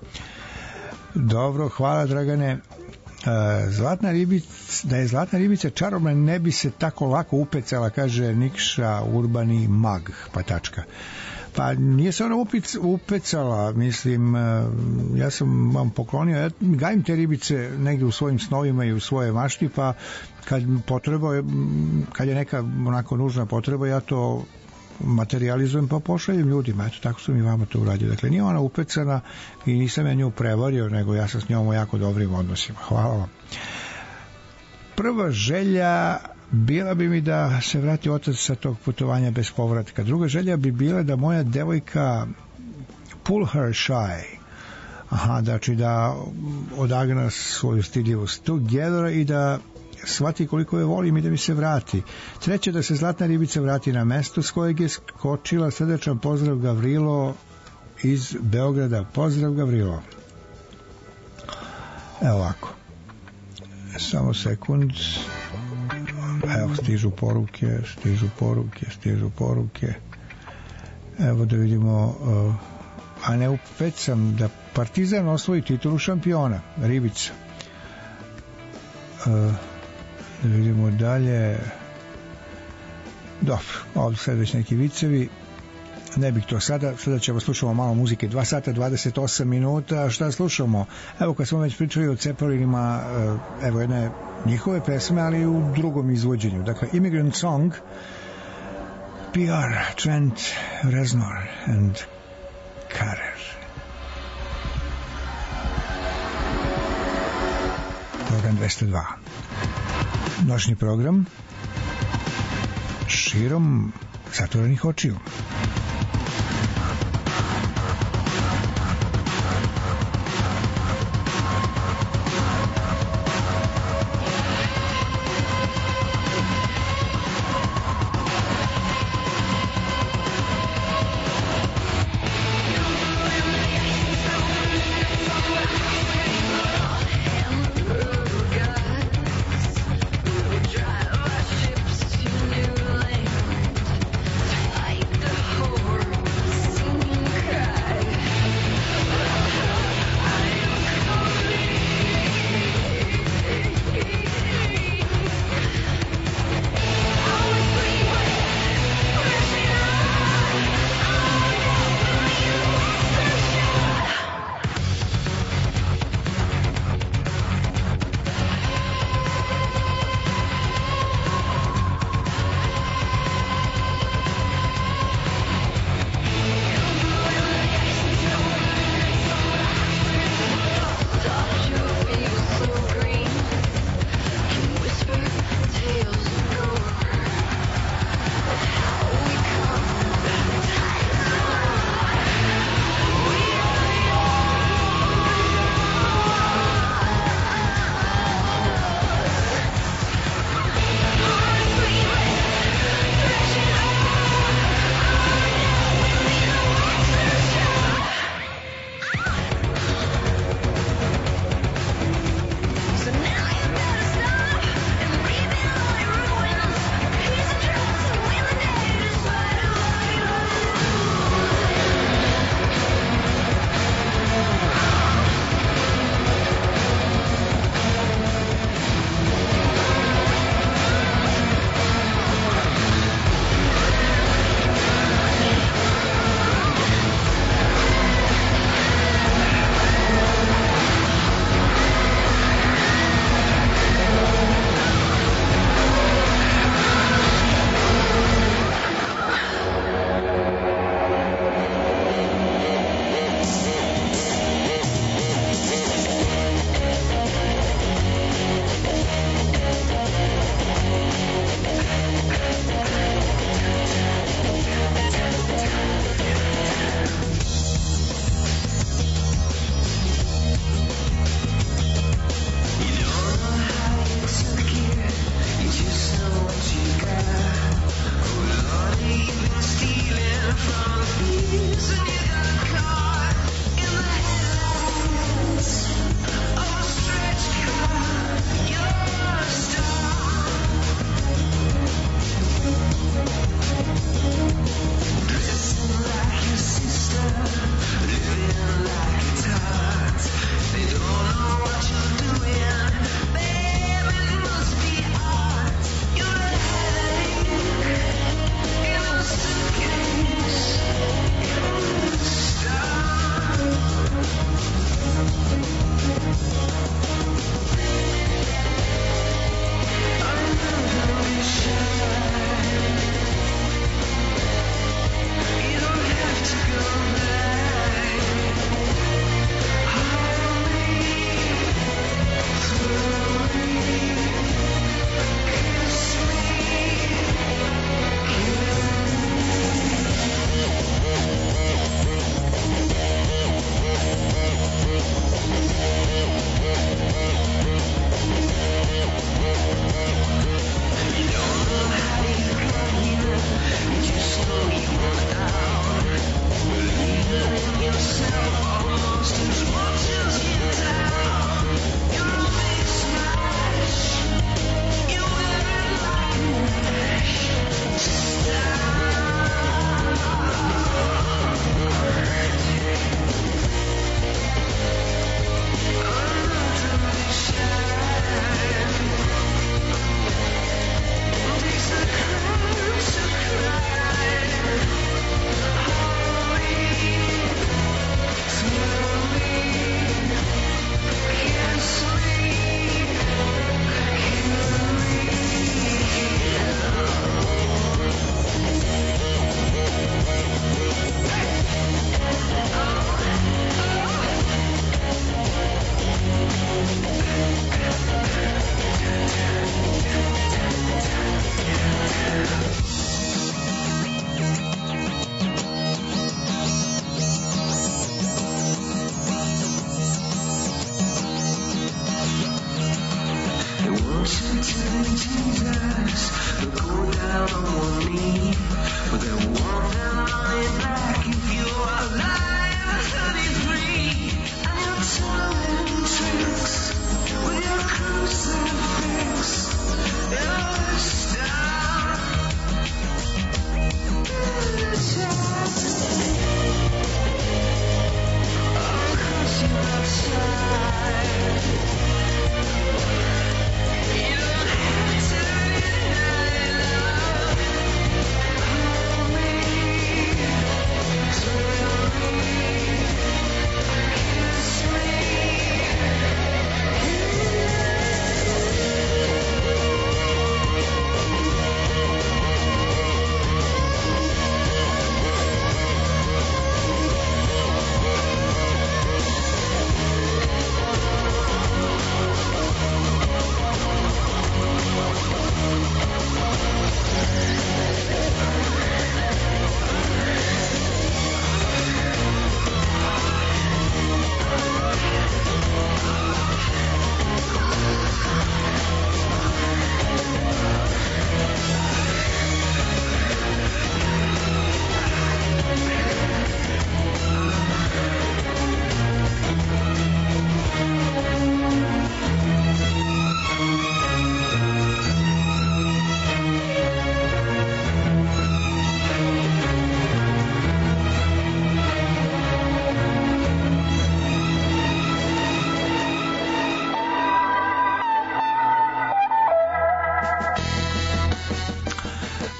Dobro, hvala Dragane. Zlatna ribica, da je Zlatna ribica čarobna, ne bi se tako lako upecala, kaže Nikša Urbani Mag, pa tačka. Pa nije se ona upic, upecala, mislim, ja sam vam poklonio, ja gajim te ribice negde u svojim snovima i u svoje mašti, pa kad potreba, kad je neka onako nužna potreba, ja to materializujem pa pošaljem ljudima, eto tako su mi vama to uradio. Dakle, nije ona upecana i nisam ja nju prevario, nego ja sam s njom u jako dobrim odnosima. Hvala vam. Prva želja bila bi mi da se vrati otac sa tog putovanja bez povratka. Druga želja bi bila da moja devojka pull her shy. Aha, znači da odagna svoju stidljivost together i da shvati koliko je volim i da mi se vrati. Treće, da se zlatna ribica vrati na mesto s kojeg je skočila. Srdečan pozdrav, Gavrilo iz Beograda. Pozdrav, Gavrilo. Evo ovako. Samo sekund. Evo, stižu poruke, stižu poruke, stižu poruke. Evo da vidimo, uh, a ne upet sam da Partizan osvoji titulu šampiona, ribica. Uh, da vidimo dalje. Dobro, ovdje sad već neki vicevi. Ne bih to sada, sada ćemo slušamo malo muzike, dva sata dvadeset osam minuta. Šta slušamo? Evo, kad smo već pričali o Cepelinima, evo jedne njihove pesme, ali u drugom izvođenju. Dakle, Immigrant Song, P R, Trent Reznor and Carter. Program dvesta dva. Noćni program širom zatvorenih očiju. Drive our ships to new land, fight the whole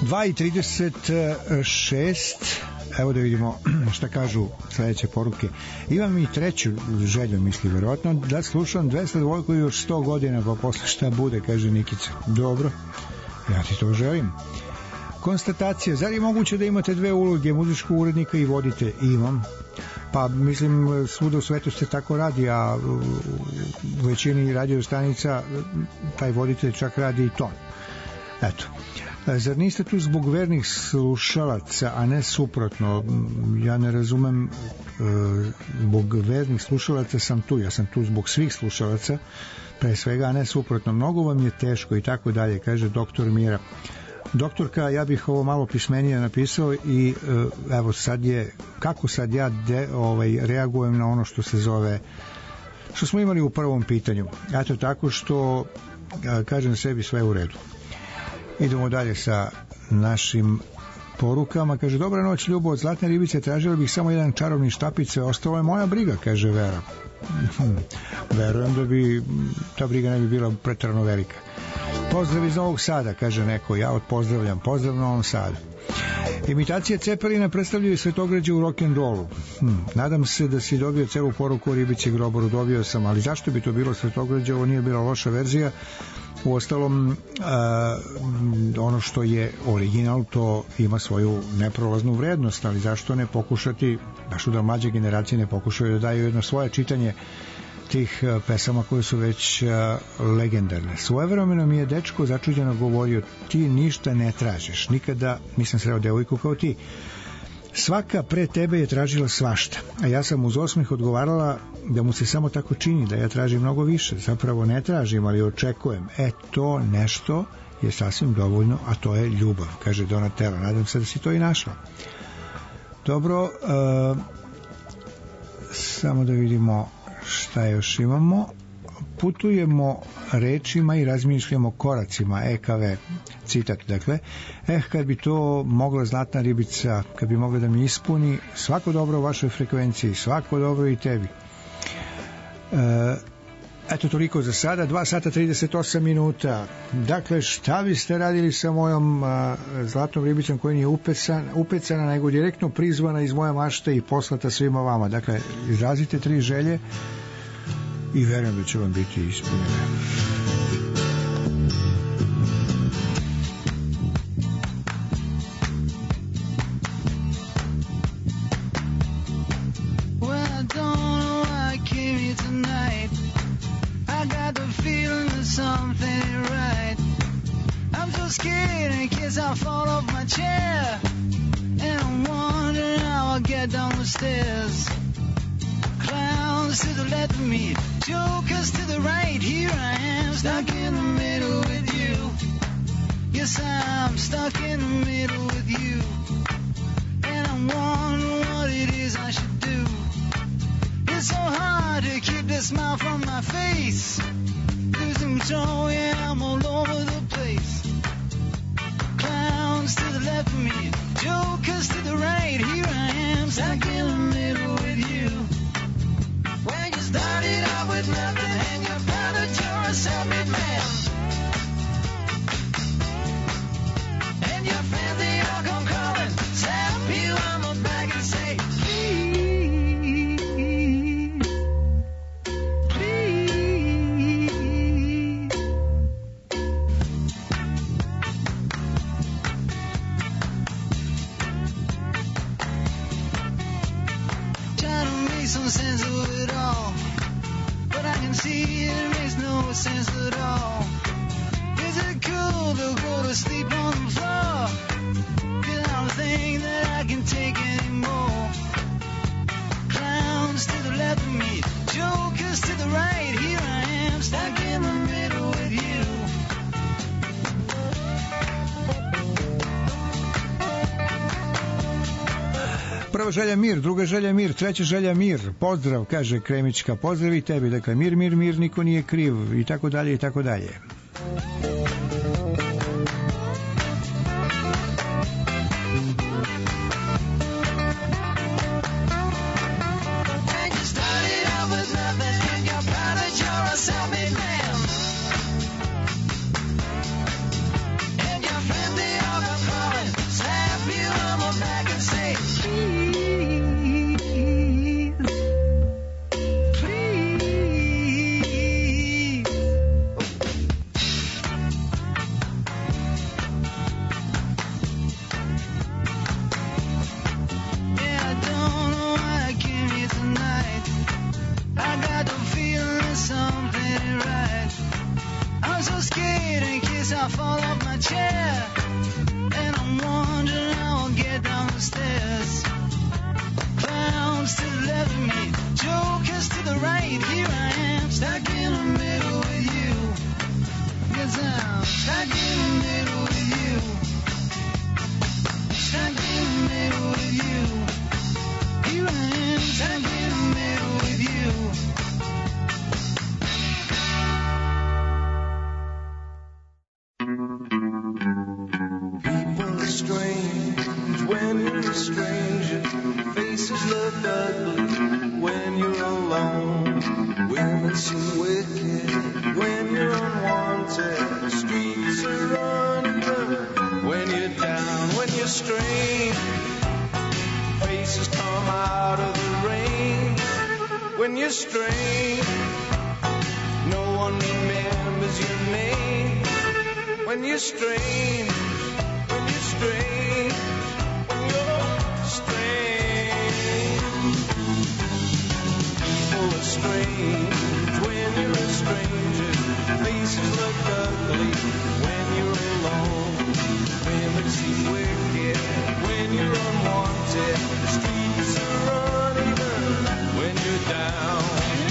dva i trideset šest. Evo da vidimo šta kažu sledeće poruke. Imam i treću želju, misli verovatno, da slušam dvesta dva još sto godina, pa posle šta bude, kaže Nikica. Dobro, ja ti to želim. Konstatacija, zar je moguće da imate dve uloge, muzičkog urednika i vodite? Imam. Pa mislim, svuda u svetu se tako radi, a u većini radio stanica taj voditelj čak radi i ton. Eto. Zar niste tu zbog vernih slušalaca, a ne suprotno? Ja ne razumem, zbog vernih slušalaca sam tu, ja sam tu zbog svih slušalaca, pre svega, a ne suprotno. Mnogo vam je teško i tako dalje, kaže doktor Mira. Doktorka, ja bih ovo malo pismenije napisao i evo sad je, kako sad ja de, ovaj, reagujem na ono što se zove, što smo imali u prvom pitanju. Eto tako što kažem sebi sve u redu. Idemo dalje sa našim porukama. Kaže, dobra noć, Ljubo, od Zlatne ribice tražila bih samo jedan čarobni štapić, sve ostalo je moja briga, kaže Vera. Verujem da bi ta briga ne bi bila preterano velika. Pozdrav iz Novog Sada, kaže neko, ja od pozdravljam, pozdrav Novom Sadu. Imitacije Cepelina predstavljaju Svetograđe u rock'n'rollu. Hm, nadam se da si dobio celu poruku o Ribici Groboru, dobio sam, ali zašto bi to bilo Svetograđe, ovo nije bila loša verzija. U ostalom, a, ono što je original, to ima svoju neprolaznu vrednost, ali zašto ne pokušati, zašto da mlađe generacije ne pokušaju da daju jedno svoje čitanje tih pesama koje su već a, legendarne. Svojevremeno mi je dečko začuđeno govorio, ti ništa ne tražiš, nikada nisam sreo devojku kao ti. Svaka pre tebe je tražila svašta, a ja sam uz osmeh odgovarala da mu se samo tako čini, da ja tražim mnogo više. Zapravo ne tražim, ali očekujem. E, to nešto je sasvim dovoljno, a to je ljubav, kaže Donatella. Nadam se da si to i našla. Dobro, uh, samo da vidimo šta još imamo. Putujemo rečima i razmišljamo koracima, E K V, citat, dakle, eh, kad bi to mogla Zlatna ribica, kad bi mogla da mi ispuni, svako dobro u vašoj frekvenciji, svako dobro i tebi. E, eto, toliko za sada, dva sata trideset osam minuta. Dakle, šta biste radili sa mojom a, Zlatnom ribicom koja nije upecana, upecana, nego direktno prizvana iz moje mašte i poslata svima vama? Dakle, izrazite tri želje i verujem da će vam biti ispunjene. I fall off my chair and I'm wondering how I get down the stairs. Clowns to the left of me, jokers to the right. Here I am, stuck in the middle with you. Yes, I'm stuck in the middle with you. And I'm wondering what it is I should do. It's so hard to keep the smile from my face. Losing control, yeah, I'm all over the place. Clowns to the left of me, jokers to the right. Here I am, stuck in the middle with you. When you started out with nothing and you found that you're a self-made man, and your friends, they all come crawling, slap you on the back and say, please, please. Try to make some sense of it all, but I can see it makes no sense at all. Is it cool to go to sleep on the floor? 'Cause I don't think that I can take anymore. Clowns to the left of me, jokers to the right. Here I am, stuck in the middle with you. Prva želja mir, druga želja mir, treća želja mir. Pozdrav, kaže Kremićka, pozdrav i tebi. Dakle, mir, mir, mir, niko nije kriv i tako dalje i tako dalje. when you're a stranger. Faces look ugly when you're alone. Women seem wicked when you're unwanted. Streets are uneven when you're down, when you're strange. Faces come out of the rain when you're strange. No one remembers your name when you're strange. When you're strange. When you're strange. People are strange when you're a stranger. Faces look ugly when you're alone. Women seem wicked when you're unwanted. Streets are uneven when you're down.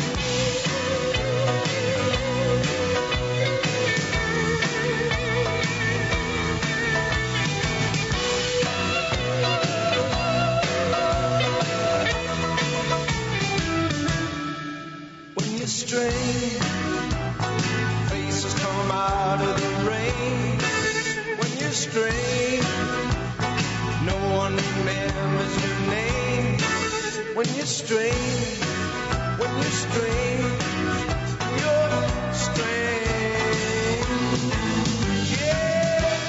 When you're strange, faces come out of the rain. When you're strange, no one remembers your name. When you're strange, when you're strange, you're strange. Yeah.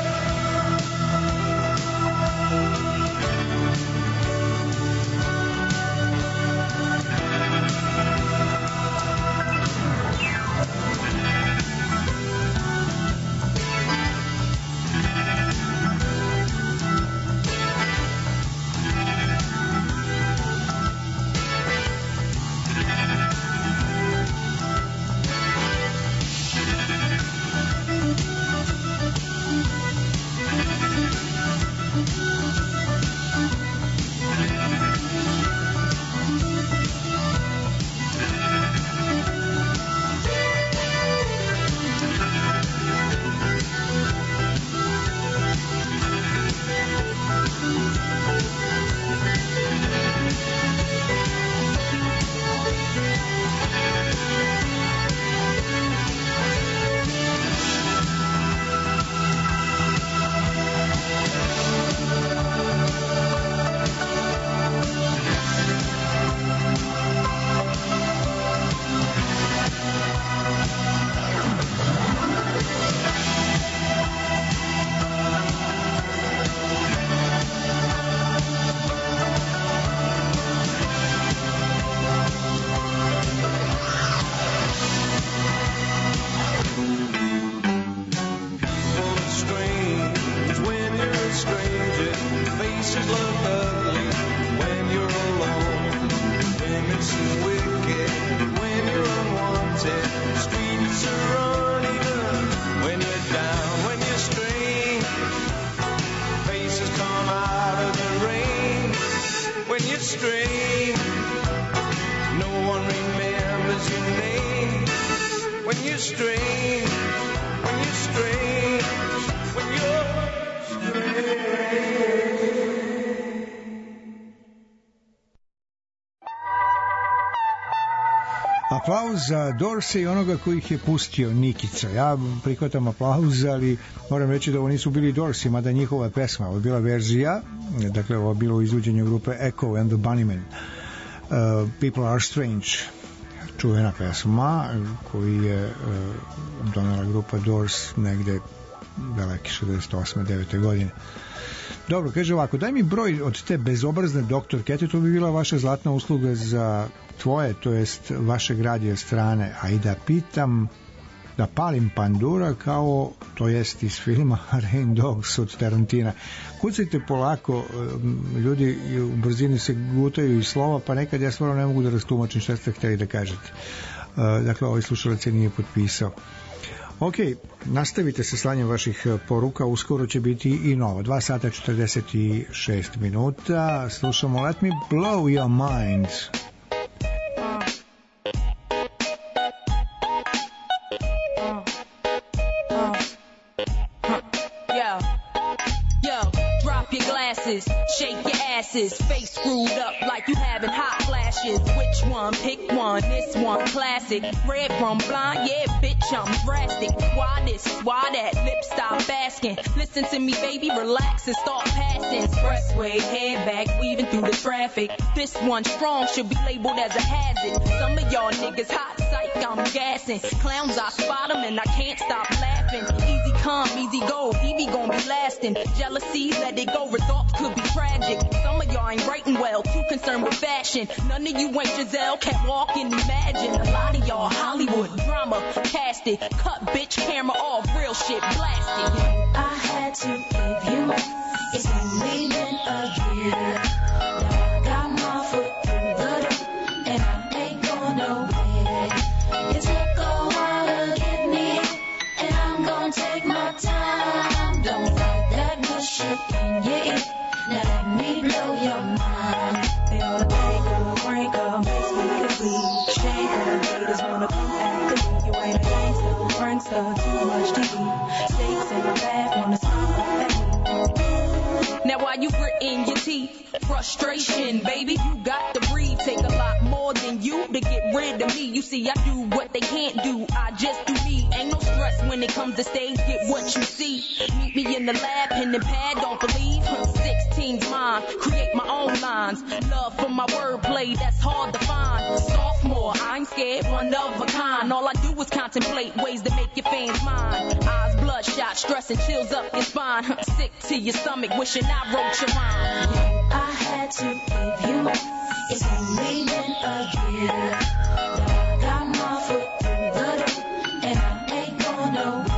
Aplauz za Dorse i onoga koji ih je pustio, Nikica. Ja prihvatam aplauz, ali moram reći da ovo nisu bili Dorsi, mada njihova pesma. Ovo je bila verzija, dakle ovo je bilo izvođenje grupe Echo and the Bunnymen. Uh, People Are Strange, čuvena pesma koju je uh, donela grupa Doors negde daleke šezdeset osme devete godine. Dobro, kaže ovako, daj mi broj od te bezobrazne doktorke, eto to bi bila vaša zlatna usluga za tvoje, to jest vašeg radija strane, a i da pitam, da palim pandura kao, to jest iz filma Rain Dogs od Tarantina. Kucajte polako, ljudi u brzini se gutaju iz slova, pa nekad ja stvarno ne mogu da rastumačim šta ste htjeli da kažete. Dakle, ovaj slušalac je nije potpisao. Ok, nastavite sa slanjem vaših poruka, uskoro će biti i novo. dva sata četrdeset šest minuta. Slušamo Let Me Blow Your Mind. Yo, yo, drop your glass. glasses, shake your asses, face screwed up like you having hot flashes. Which one? Pick one. This one classic. Red from blind, yeah, bitch, I'm drastic. Why this? Why that? Lip stop asking. Listen to me, baby, relax and start passing. Expressway, head back, weaving through the traffic. This one strong should be labeled as a hazard. Some of y'all niggas hot psych, I'm gassing. Clowns, I spot them and I can't stop laughing. Easy come, easy go, Evie gon' be lasting. Jealousy, let it go, results could be tragic. Some of y'all ain't writing well, too concerned with fashion. None of you ain't Giselle, can't walk and imagine. A lot of y'all Hollywood drama, cast it. Cut bitch camera off, real shit blasted. I had to give you up. It's only been a year. Now I got my foot through the door, and I ain't going nowhere. It took a while to get me, and I'm gonna take my time. Don't fight that good shit in your ear. Now let me blow your mind. They ought to break up, break up, makes me complete. Shake up, haters wanna come after me. You ain't a gangster, prankster, too much T V. Stakes in my bag, wanna stop at me. Now while you gritting your teeth, frustration, baby, you got to breathe. Take a lot more than you to get rid of me. You see, I do what they can't do, I just do me. Ain't no stress when it comes to stage, get what you see. Meet me in the lab, pen and pad, don't believe. sixteen's mine, create my own lines. Love for my wordplay, that's hard to find. Sophomore, I ain't scared, one of a kind. All I do is contemplate ways to make your fans mine. Eyes bloodshot, stress and chills up your spine. Sick to your stomach, wishing I wrote your rhyme. I had to give you up. It's only been a year. Now I got my foot through the door, and I ain't going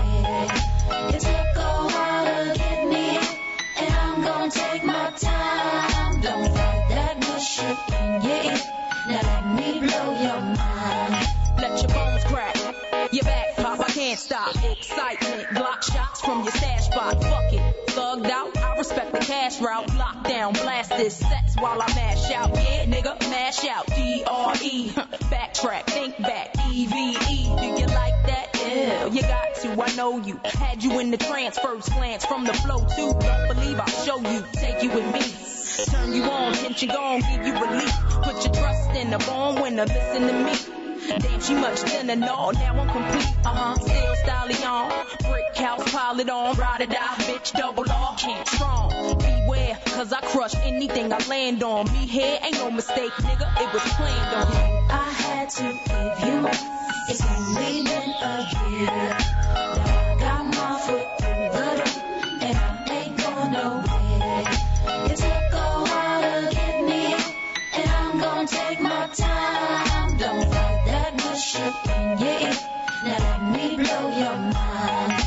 nowhere. It took a while to get me, and I'm gonna take my time. Don't fight that good shit in your ear. Now let me blow your mind. Let your bones crack, your back pop, I can't stop. Excitement, block shots from your stash spot. Fuck it, thugged out, I respect the cash route. Lockdown, blast this sets while I mash out. Yeah, nigga, mash out. D R E, backtrack, think back. E V E, do you like that? Yeah, you got to, I know you. Had you in the trance, first glance from the flow too. Don't believe I'll show you, take you with me. Turn you on, tension gone, give you relief. Put your trust in the born winner, listen to me. Damn, she much thinner, no, now I'm complete, uh-huh, still stallion, brick house, pile it on, ride or die, bitch, double R, can't strong, beware, cause I crush anything I land on, me here ain't no mistake, nigga, it was planned on. I had to give you up, it's only been a year, now I got my foot through the door, and I ain't going nowhere, it took a while to get me, and I'm gonna take my time, don't fight that good shit in your ear. Now let me blow your mind.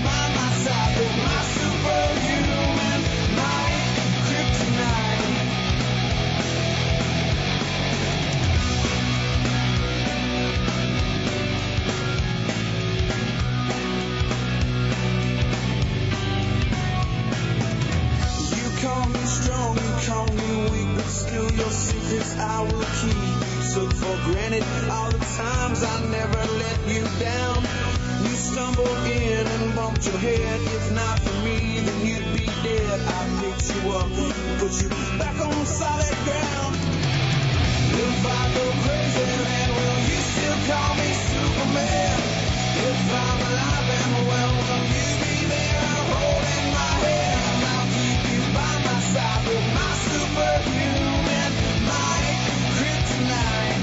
Superhuman, my kryptonite. call me strong, you call me weak, but still your secrets I will keep. Took for granted all the times I never let you down. You stumbled in and bumped your head. If not for me, then you'd be dead. I picked you up, put you back on solid ground. If I go crazy, then will you still call me Superman? If I'm alive and well, will you be there holding my hand? I'll keep you by my side with my superhuman might, kryptonite.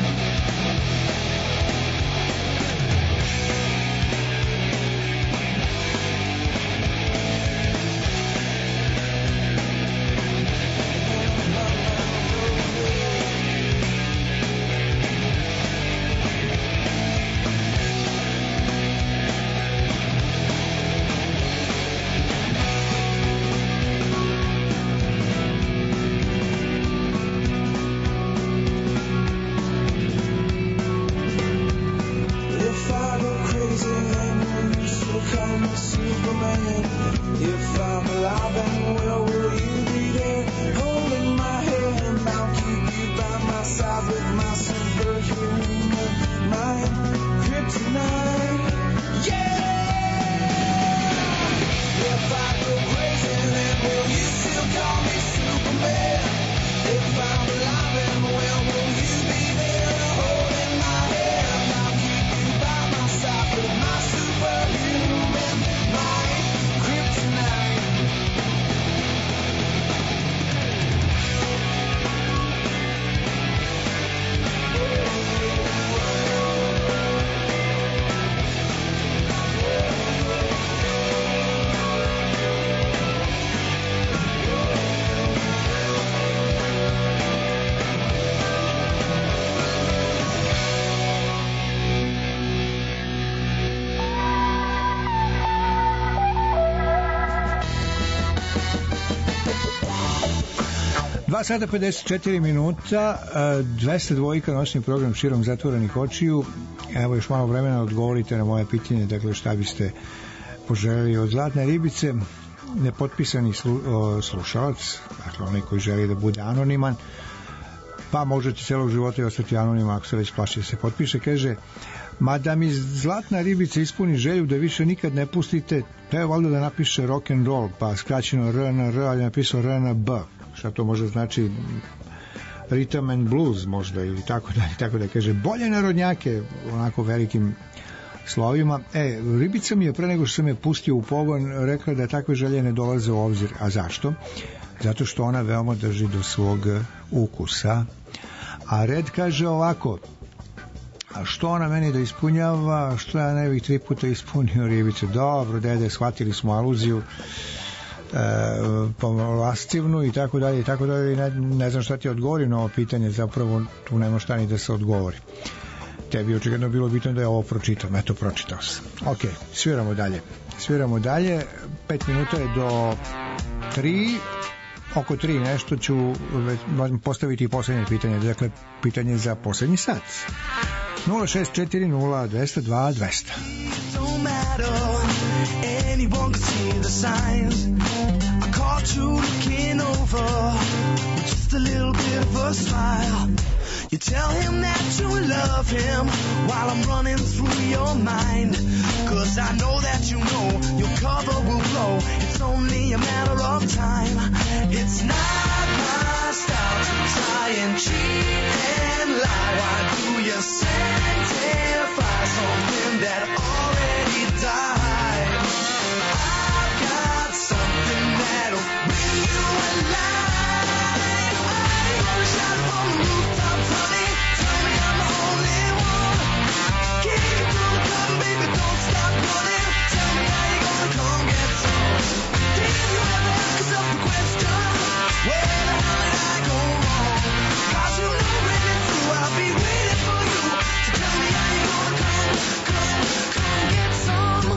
dva sata pedeset četiri minuta, dvesta dvojka noćni program širom zatvorenih očiju. Evo još malo vremena odgovorite na moje pitanje, dakle šta biste poželjeli od Zlatne ribice. Nepotpisani slu, o, slušalac, dakle onaj koji želi da bude anoniman, pa možete celog života i ostati anoniman ako se već plaši da se potpiše, kaže: ma da mi Zlatna ribica ispuni želju da više nikad ne pustite, to je valjda da napiše rock and roll, pa skraćeno R N R, ali je napisao R N B. Šta to može znači? Rhythm and blues možda, ili tako da, tako da kaže. Bolje narodnjake, onako velikim slovima. E, ribica mi je pre nego što sam je pustio u pogon rekla da takve želje ne dolaze u obzir. A zašto? Zato što ona veoma drži do svog ukusa. A Red kaže ovako: a što ona meni da ispunjava, što ja ne bih tri puta ispunio ribicu? Dobro, dede, shvatili smo aluziju e, pomolastivnu i tako dalje i tako dalje. Ne, ne znam šta ti odgovori na ovo pitanje, zapravo tu nema šta ni da se odgovori. Tebi očigledno bilo bitno da je ovo pročitam, eto pročitao sam. Ok, sviramo dalje. Sviramo dalje, pet minuta je do tri, oko tri nešto ću postaviti i poslednje pitanje, dakle pitanje za poslednji sat. nula šest četiri nula dvesta dva dvesta. Don't matter, anyone can see the signs. I caught you looking over with just a little bit of a smile. You tell him that you love him while I'm running through your mind. Cause I know that you know your cover will blow. It's only a matter of time. It's not my style to try and cheat and lie. Why do you sanctify something that already died? I've got something that'll bring you alive. I'm gonna shout from the rooftops, honey. Tell me I'm the only one. Kick it through the curtain, baby, don't stop running. Tell me how you gonna come get some. Did you ever ask yourself the question, where the hell did I go wrong? Cause you know when it's through, I'll be waiting for you. So tell me how you gonna come, come, come get some.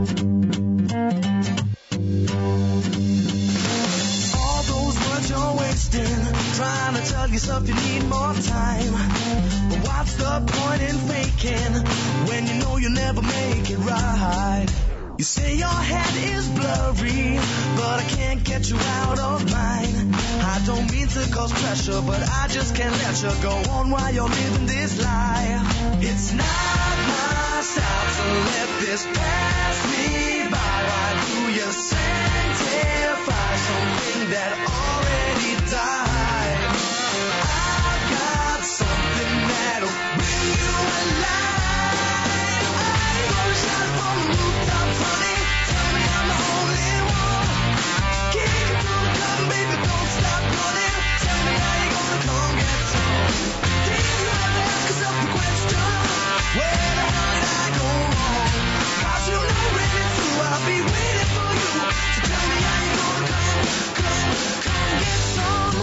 All those words you're wasting, trying to tell yourself you need more time. But what's the point in faking when you know you'll never make it right? You say your head is blurry, but I can't get you out of mind. I don't mean to cause pressure, but I just can't let you go on while you're living this lie. It's not my style to let this pass me by. Why do you sanctify something that already died? I've got something that'll bring you alive. I'm gonna shout from the rooftops, honey. Tell me I'm the only one. Kick it to the club, baby, don't stop running. Tell me how you gonna come get some. Did you ever ask yourself the question, where the hell did I go wrong? Cause you know really true, I'll be waiting for you. So tell me how you gonna come, come, come get some.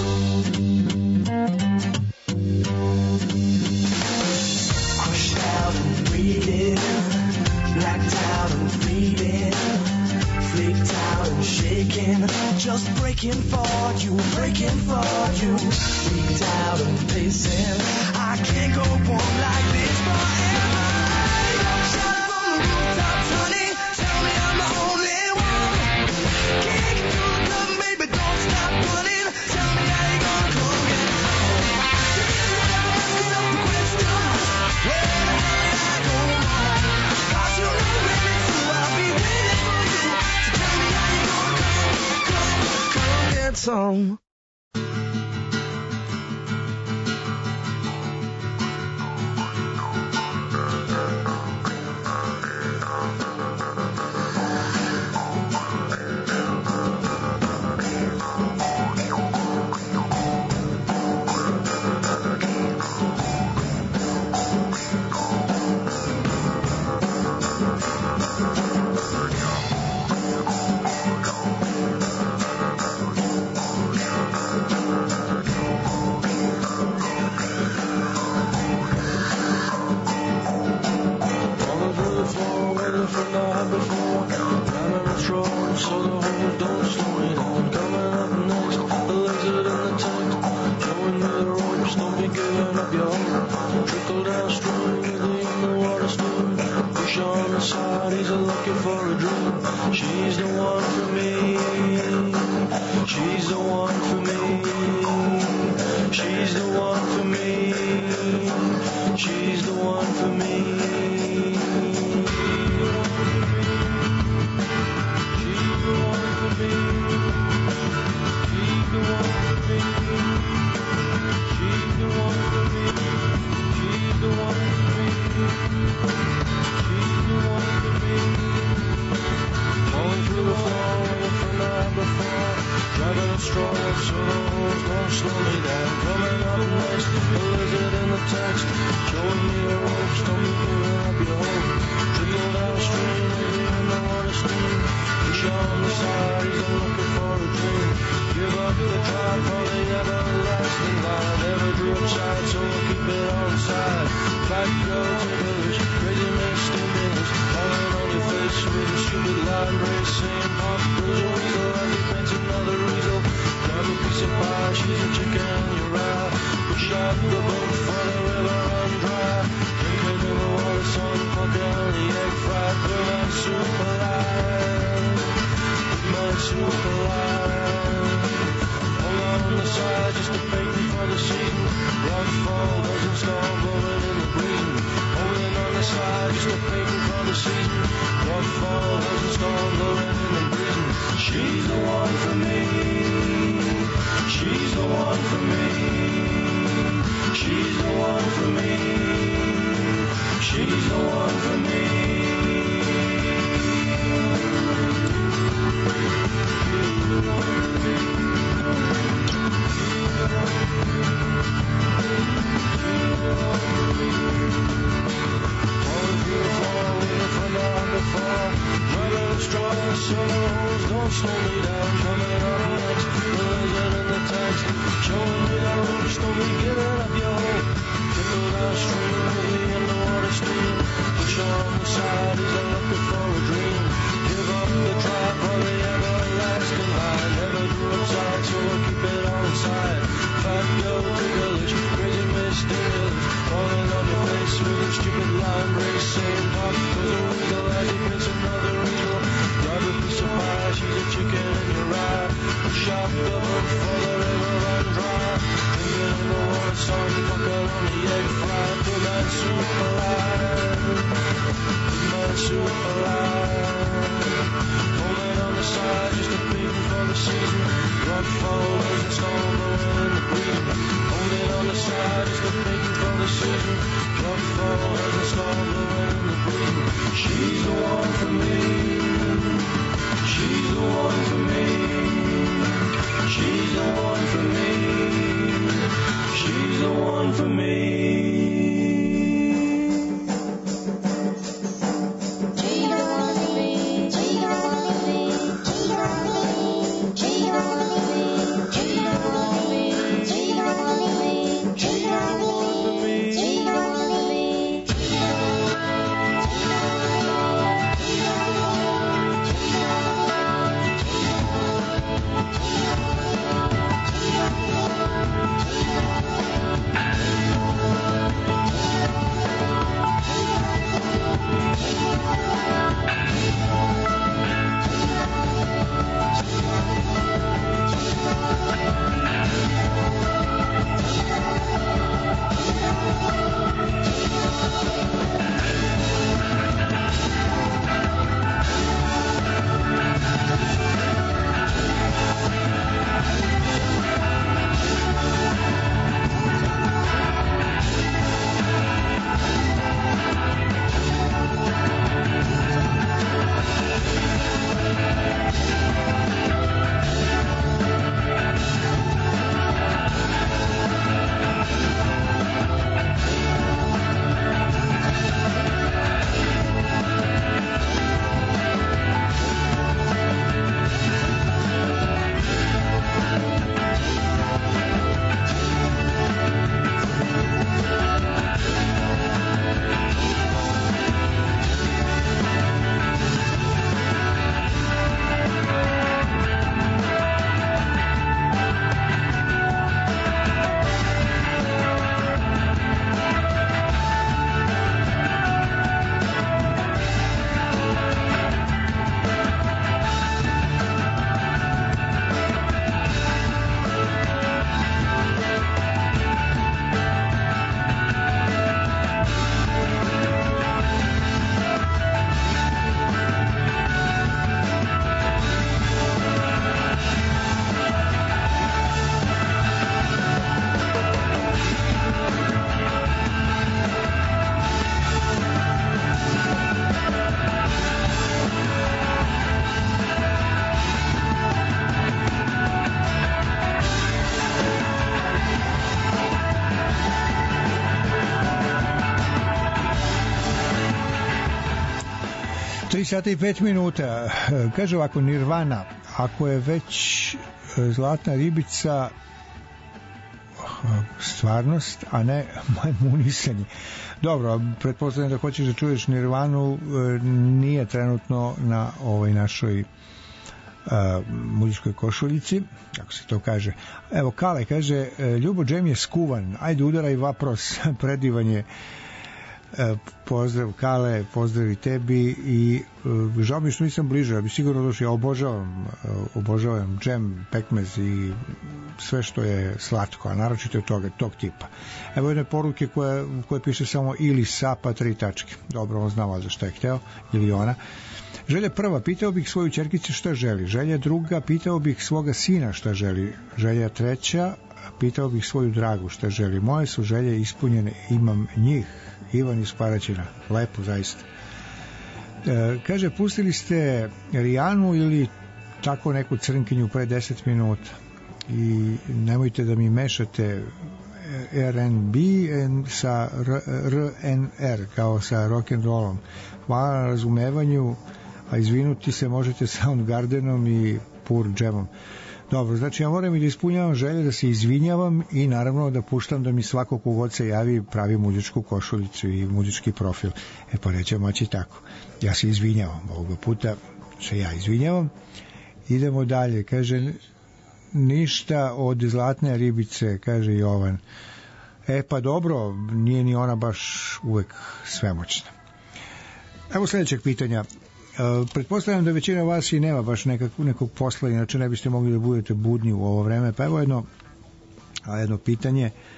Crushed out and bleeding, blacked out and fading, flaked out and shaking, just breaking for you, breaking for you, freaked out and pacing. I can't go on like this forever. Shout from the rooftops, honey. Tell me I'm the only one. Kick it to the club, baby, don't stop running. Tell me how you gonna come get some. Did you ever ask yourself the question, where the hell did I go wrong? Cause you know really true, I'll be waiting for you. So tell me how you gonna come, come, come get some. Falling through the floor, waiting for love before. on the egg fry, put my soup alive, put my soup alive. Hold it on the side, just a peeking for the season. Rock follows and storm blowing the breeze. Hold it on the side, just a peeking for the season. Rock follows and storm blowing the breeze. She's the one for me. She's the one for me. She's the one for me. She's the one for me. tri sata i pet minuta. Kaže ovako, Nirvana, ako je već zlatna ribica stvarnost, a ne majmunisanje. Dobro, pretpostavljam da hoćeš da čuješ Nirvanu, nije trenutno na ovoj našoj Uh, muzičkoj košuljici, kako se to kaže. Evo, Kale kaže, Ljubo, džem je skuvan, ajde udaraj vapros, predivan je. Uh, pozdrav Kale, pozdrav i tebi i uh, žao mi što nisam bliže, ja bi sigurno došao, ja obožavam uh, obožavam džem, pekmez i sve što je slatko, a naročito je toga, tog tipa. Evo jedne poruke koje, koje piše samo ili sa pa tri tačke. Dobro, on znamo za šta je hteo, ili ona. Želja prva, pitao bih svoju ćerkicu šta želi. Želja druga, pitao bih svoga sina šta želi. Želja treća, pitao bih svoju dragu šta želi. Moje su želje ispunjene, imam njih. Ivan iz Paraćina, lepo zaista. E, kaže, pustili ste Rijanu ili tako neku crnkinju pre deset minuta i nemojte da mi mešate R and B sa R N R kao sa rock'n'rollom. Hvala na razumevanju, a izvinuti se možete Soundgardenom i Pur Jamom. Dobro, znači ja moram i da ispunjavam želje, da se izvinjavam i naravno da puštam da mi svako kogod se javi pravi muzičku košulicu i muzički profil. E pa nećemo moći tako. Ja se izvinjavam, ovoga puta se ja izvinjavam. Idemo dalje, kaže, ništa od zlatne ribice, kaže Jovan. E pa dobro, nije ni ona baš uvek svemoćna. Evo sljedećeg pitanja. Uh, pretpostavljam da većina vas i nema baš nekak, nekog posla, inače ne biste mogli da budete budni u ovo vreme, pa evo jedno, jedno pitanje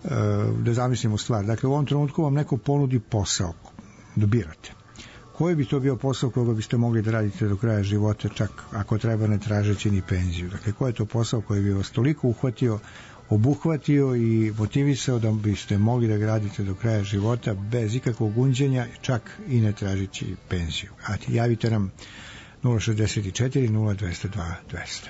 da zamislimo stvar. Dakle, u ovom trenutku vam neko ponudi posao da birate. Koji bi to bio posao koga biste mogli da radite do kraja života, čak ako treba ne tražeći ni penziju? Dakle, koji je to posao koji bi vas toliko uhvatio, obuhvatio i motivisao da biste mogli da ga radite do kraja života bez ikakvog gunđenja, čak i ne tražeći penziju? A javite nam nula šezdeset četiri nula dvesta dva dvesta.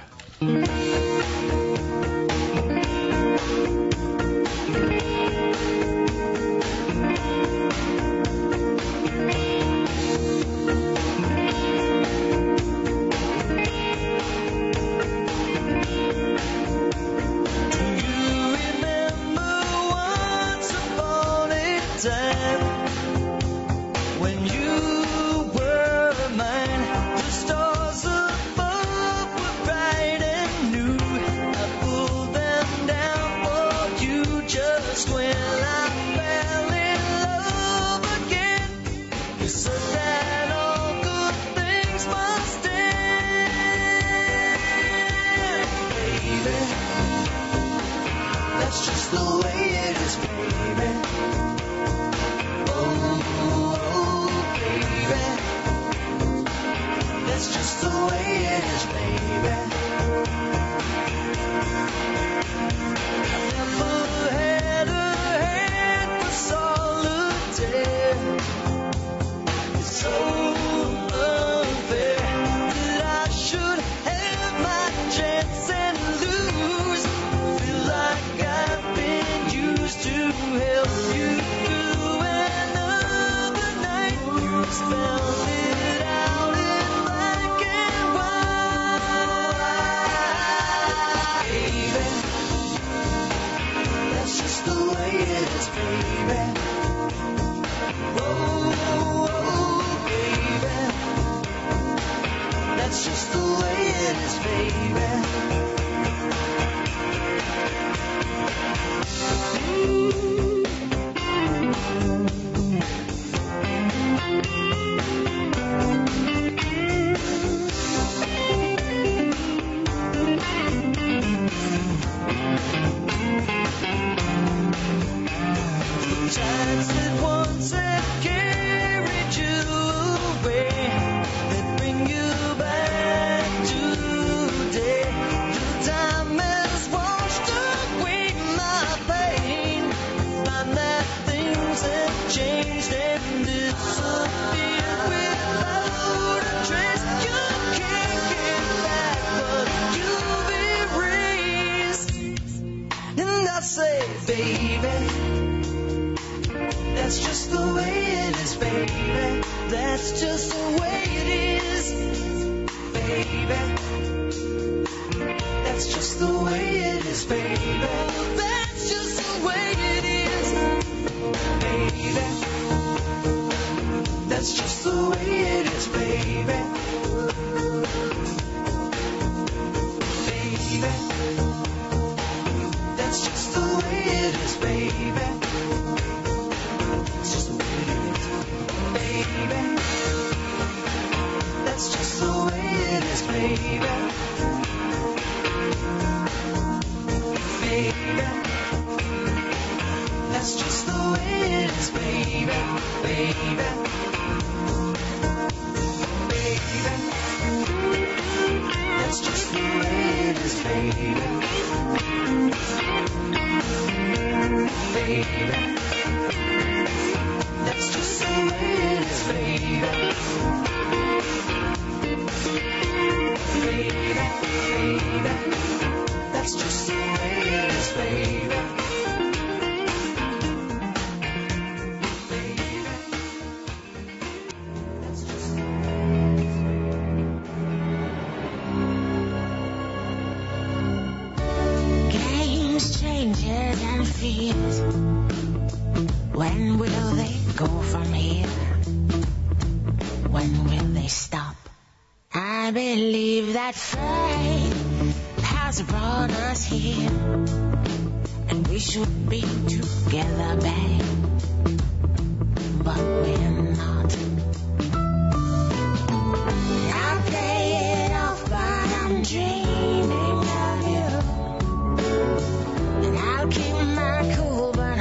Dreaming of you, and I'll keep my cool. But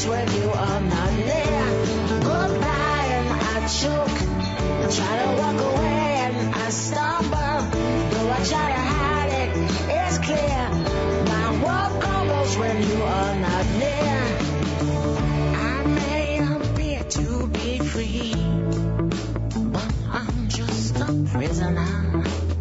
crumbles when you are not near. Goodbye and I choke. I try to walk away and I stumble. Though I try to hide it, it's clear. My world crumbles when you are not near. I may appear to be free, but I'm just a prisoner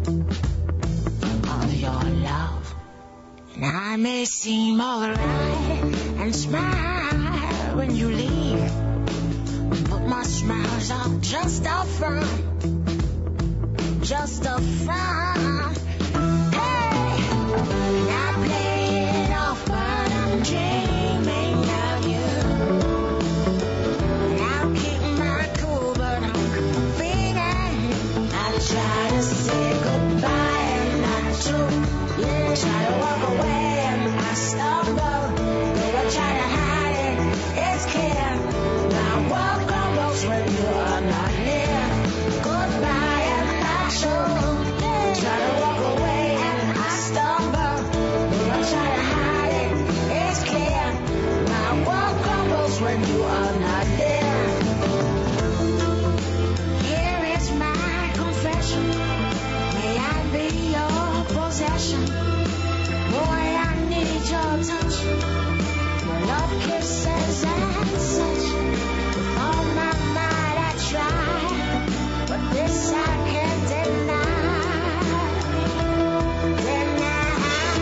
of your love. And I may seem alright and smile when you leave, but my smiles are just a front, just a front. Hey, I play it off, but I'm dreaming of you. And I'll keep my cool, but I'm feeling. I try to say goodbye and I choke. Yeah, try to walk away and I stumble. Though I try to hide it, it's clear. My world crumbles when you are not near. Goodbye and I choke. Try to walk away and I stumble. Though I try to hide it, it's clear. My world crumbles when you are not near. Here is my confession. May I be your possession. Boy, I need your touch. Your love kisses and such. With all my might I try, but this I can't deny. Deny.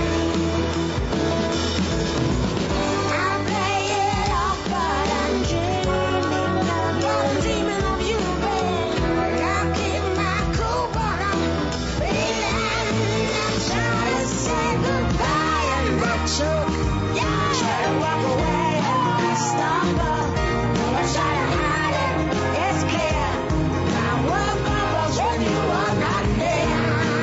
I play it off, but I'm dreaming of you. I'm dreaming of you, babe. I keep my cool, but I'm feeling. I'm trying to say goodbye and I choke. Try to walk away and I stumble. Though I try to hide it, it's clear. My world crumbles when you are not near.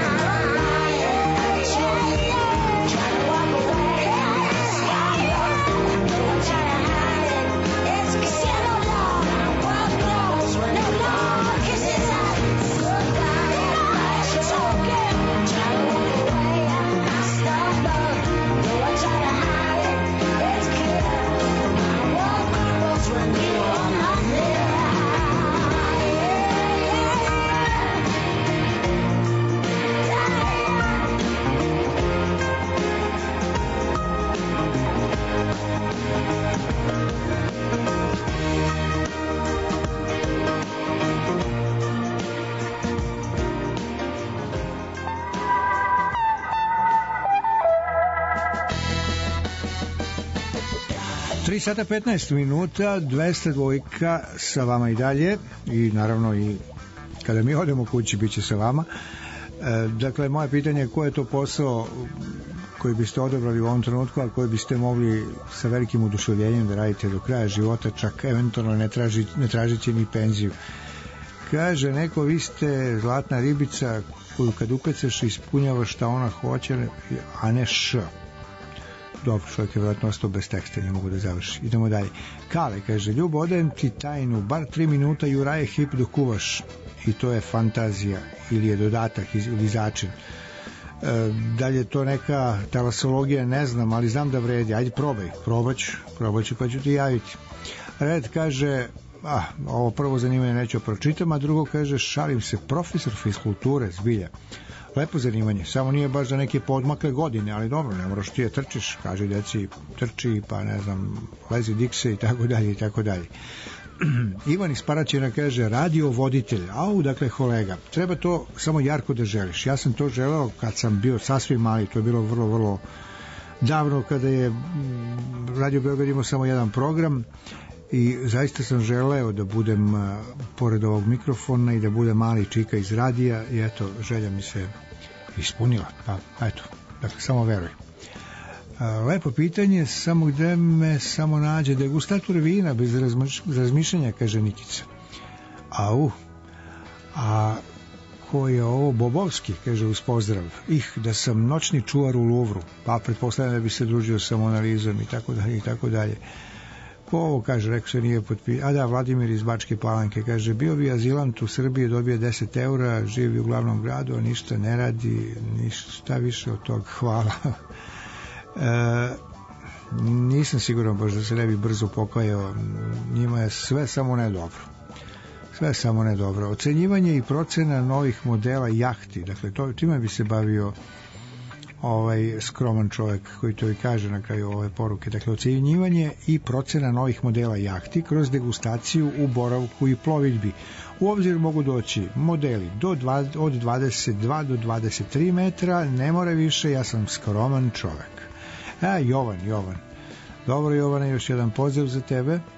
I choke. Try to walk away and I stumble. Though I try to hide it, it's clear. My world crumbles when no more kisses us. Goodbye and I choke. Try to walk away and I stumble. Though I try to hide it, it's clear. My world crumbles when you are not near. tri sata petnaest minuta, dvesta dvojka sa vama i dalje i naravno i kada mi odemo kući bit će sa vama. E, dakle, moje pitanje je ko je to posao koji biste odabrali u ovom trenutku, a koji biste mogli sa velikim oduševljenjem da radite do kraja života, čak eventualno ne, traži, ne tražite ni penziju. Kaže neko, vi ste zlatna ribica koju kad upecaš ispunjava šta ona hoće, a ne š. Dobro, čovjek je vjerojatno ostao bez teksta, ne mogu da završi. Idemo dalje. Kale kaže, Ljubo, odajem ti tajnu, bar tri minuta Juraje Hip dok kuvaš. I to je fantazija ili je dodatak ili začin. E, da li je to neka talasologija, ne znam, ali znam da vredi. Ajde, probaj, probaću, probaću pa ću ti javiti. Red kaže, ah, ovo prvo zanimanje neću pročitam, a drugo kaže, šalim se, profesor fiskulture, zbilja. Lepo zanimanje, samo nije baš za neke podmakle godine, ali dobro, ne moraš ti je trčiš, kaže deci, trči, pa ne znam, lezi dikse i tako dalje i tako dalje. Ivan iz Paraćina kaže, radio voditelj, au, dakle, kolega, treba to samo jarko da želiš. Ja sam to želeo kad sam bio sasvim mali, to je bilo vrlo, vrlo davno kada je Radio Beograd imao samo jedan program i zaista sam želeo da budem uh, pored ovog mikrofona i da budem mali čika iz radija i eto, želja mi se ispunila, pa eto, dakle, samo veruj. Uh, lepo pitanje, samo gde me samo nađe degustator vina bez razmiš, razmišljanja, kaže Nikica. Au, a ko je ovo? Bobovski, kaže uz pozdrav. Ih, da sam noćni čuvar u Luvru, pa pretpostavljam da bi se družio sa Mona Lizom i tako dalje i tako dalje. Ko ovo kaže, rekao se nije potpisao. A da, Vladimir iz Bačke Palanke kaže, bio bi azilant u Srbiji, dobije deset eura, živi u glavnom gradu, a ništa ne radi, ništa više od tog, hvala. E, nisam siguran baš da se ne bi brzo pokajao. Njima je sve samo ne dobro. Sve samo ne dobro. Ocenjivanje i procena novih modela jahti, dakle, to, time bi se bavio ovaj skroman čovjek koji to i kaže na kraju ove poruke. Dakle, ocenjivanje i procena novih modela jahti kroz degustaciju u boravku i plovidbi. U obzir mogu doći modeli do dva, od dvadeset dva do dvadeset tri metra, ne mora više, ja sam skroman čovjek. A, Jovan, Jovan. Dobro, Jovane, još jedan pozdrav za tebe. E,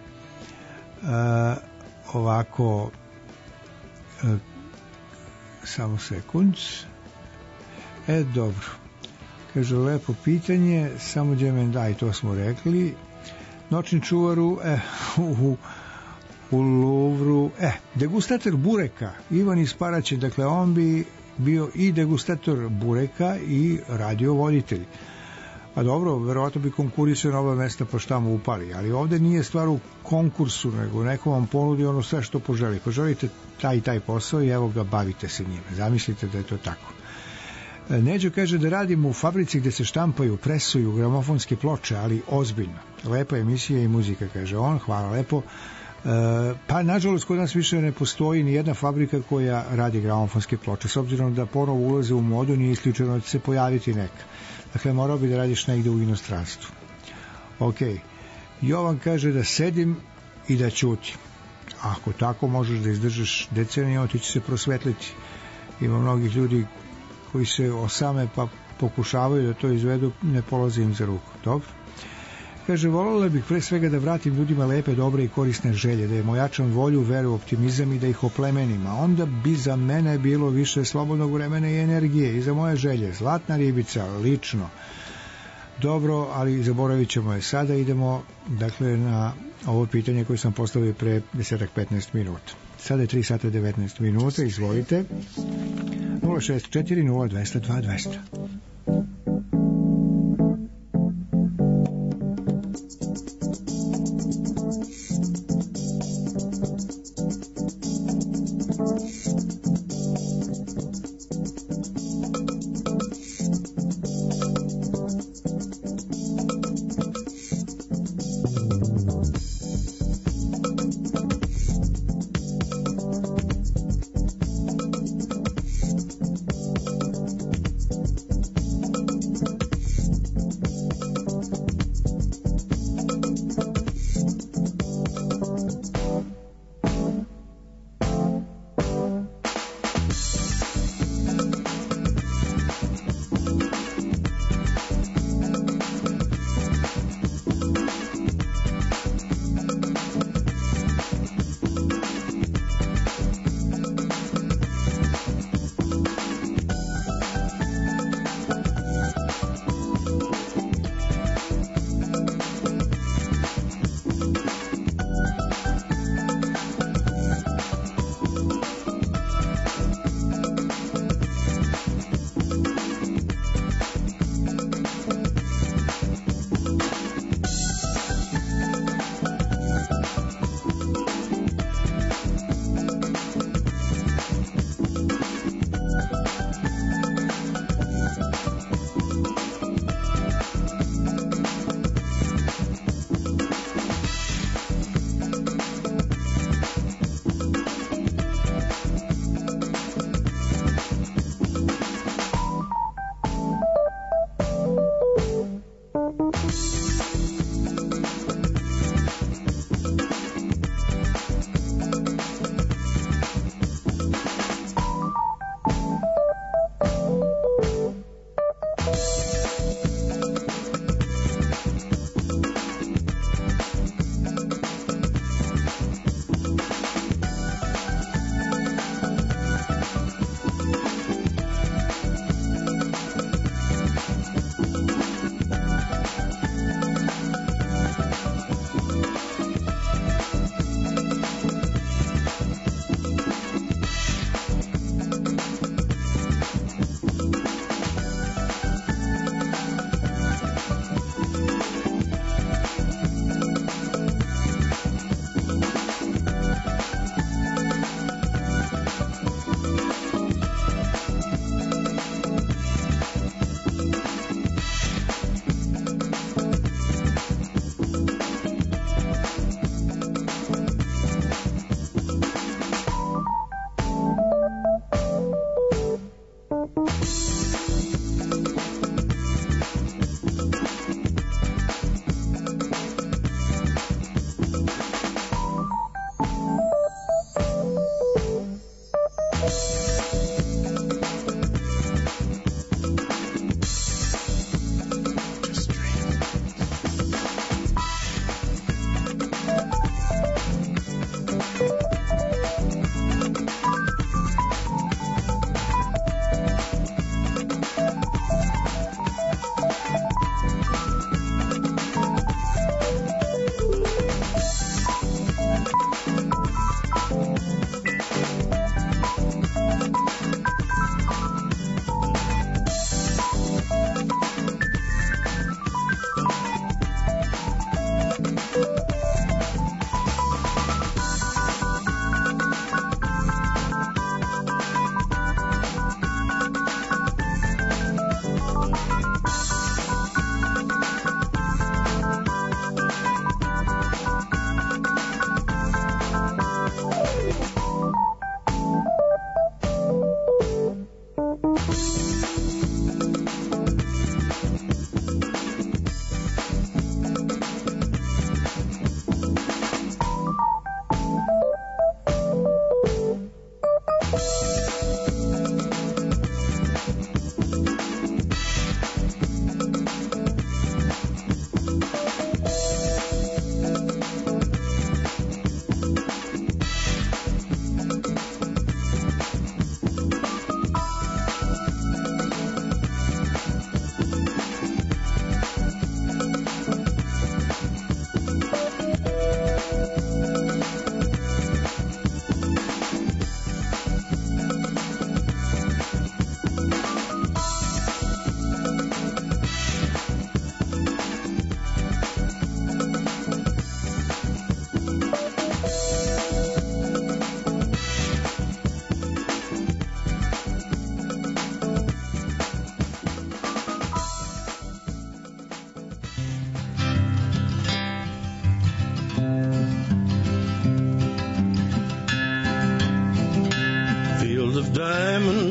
ovako, e, samo sekund. E, dobro. Kaže, lepo pitanje, samo Đemen, daj, to smo rekli. Noćni čuvaru, e, u, u Louvru, e, degustator bureka, Ivan iz Paraće, dakle, on bi bio i degustator bureka i radiovoditelj. A dobro, verovatno bi konkurisao na ova mesta pa šta mu upali, ali ovde nije stvar u konkursu, nego neko vam ponudi ono sve što poželi. Poželite taj i taj posao i evo ga, bavite se njime. Zamislite da je to tako. Neđo kaže da radimo u fabrici gde se štampaju, presuju gramofonske ploče, ali ozbiljno. Lepa emisija i muzika, kaže on, hvala lepo. E, pa nažalost kod nas više ne postoji ni jedna fabrika koja radi gramofonske ploče, s obzirom da ponovo ulaze u modu, nije isključeno da će se pojaviti neka. Dakle, morao bi da radiš negde u inostranstvu. Ok. Jovan kaže da sedim i da ćutim. Ako tako možeš da izdržiš deceniju, ti će se prosvetliti. Ima mnogih ljudi koji se osame pa pokušavaju da to izvedu, ne polazi im za ruku. Dobro. Kaže, voljela bih pre svega da vratim ljudima lepe, dobre i korisne želje, da im ojačam volju, veru, optimizam i da ih oplemenim, a onda bi za mene bilo više slobodnog vremena i energije i za moje želje. Zlatna ribica, lično. Dobro, ali zaboravit ćemo je. Sada idemo, dakle, na ovo pitanje koje sam postavio pre deset do petnaest minuta. Sada je tri sata devetnaest minuta, izvolite. nula šest četiri nula dva zero dva dva zero zero.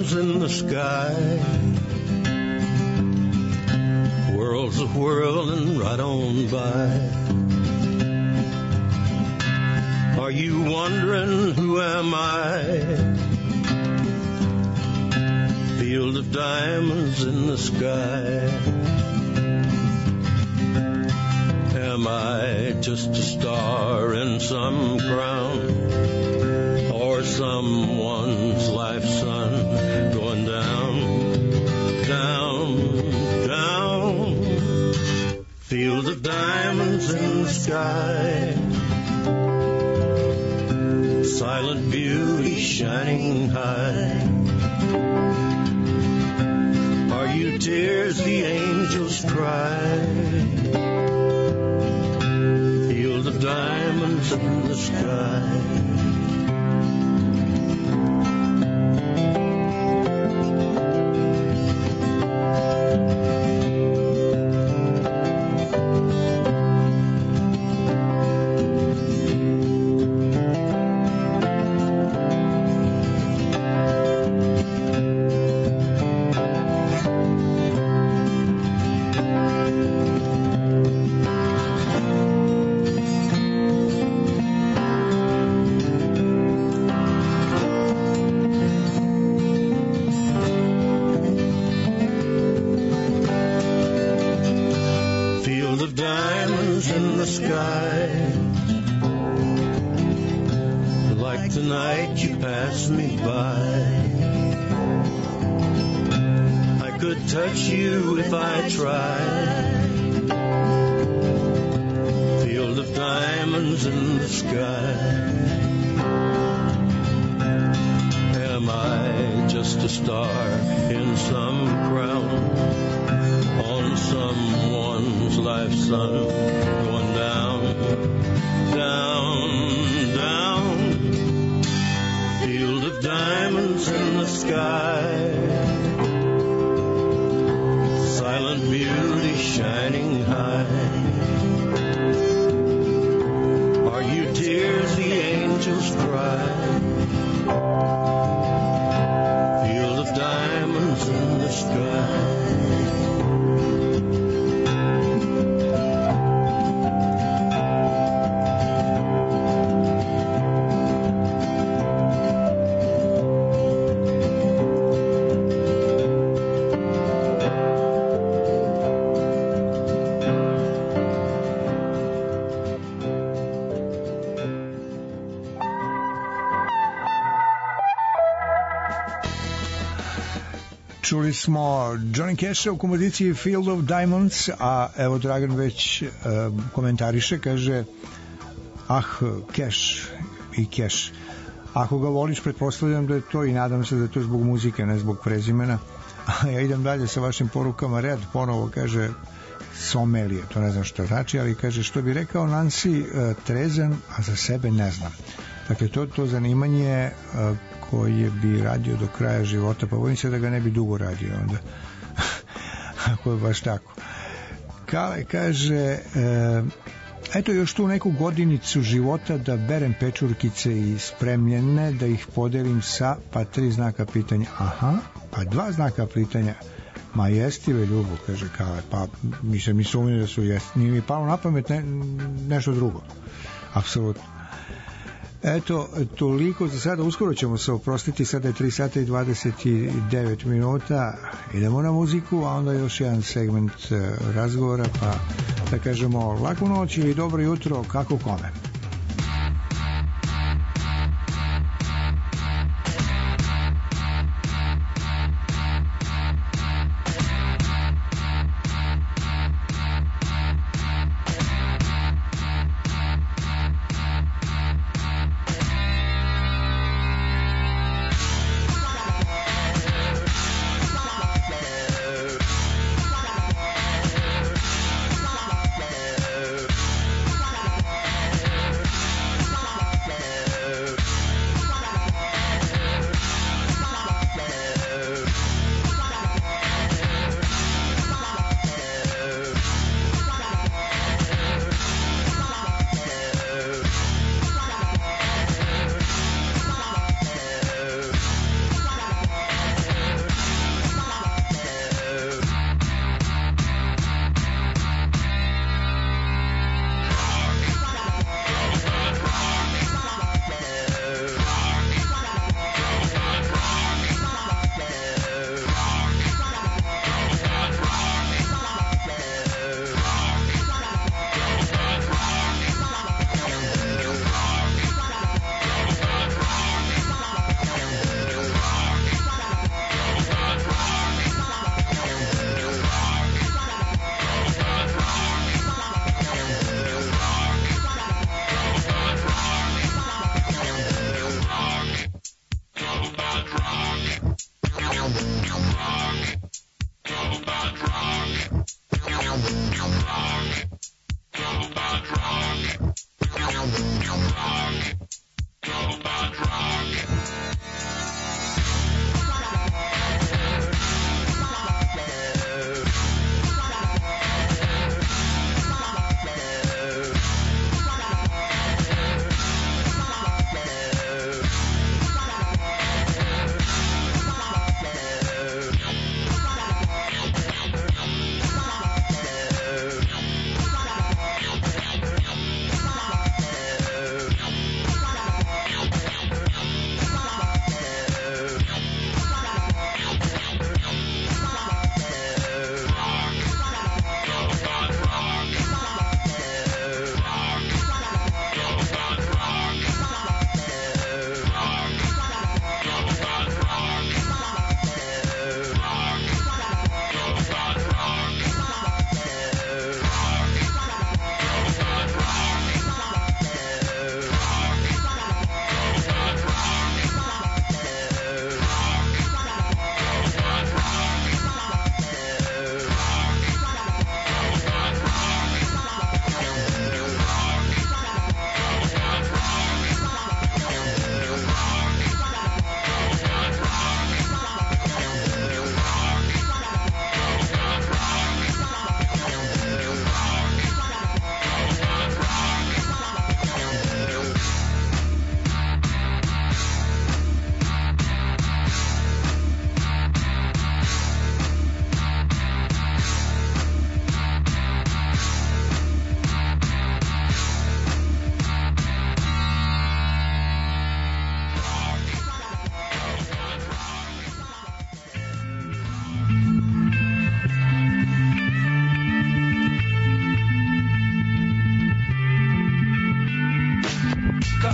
diamonds in the sky. Worlds a whirling right on by. Are you wondering who am I? Field of diamonds in the sky. Am I just a star in some crown, or someone's life sun going down, down, down? Field of diamonds in the sky. Silent beauty shining high. Are you tears the angels cry? Field of diamonds in the sky. Čuli smo Johnny Casha u kompoziciji Field of Diamonds, a evo Dragan već uh, komentariše, kaže ah, Cash i Cash. Ako ga voliš, pretpostavljam da je to i nadam se da je to zbog muzike, ne zbog prezimena. A ja idem dalje sa vašim porukama. Red ponovo kaže somelije, to ne znam što znači, ali kaže što bi rekao Nancy, uh, trezan, a za sebe ne znam. Dakle, to to zanimanje uh, koje bi radio do kraja života, pa bojim se da ga ne bi dugo radio onda. Ako je baš tako. Kale kaže e, eto još tu neku godinicu života da berem pečurkice i spremljene, da ih podelim sa, pa tri znaka pitanja, aha, pa dva znaka pitanja, ma jestive ljubo, kaže Kale, pa mi se mi sumnju da su jesti, nije mi palo na pamet ne, nešto drugo, apsolutno. Eto, toliko za sada, uskoro ćemo se oprostiti, sada je tri sata i dvadeset devet minuta, idemo na muziku, a onda još jedan segment razgovora, pa da kažemo laku noć ili dobro jutro, kako kome. Yeah.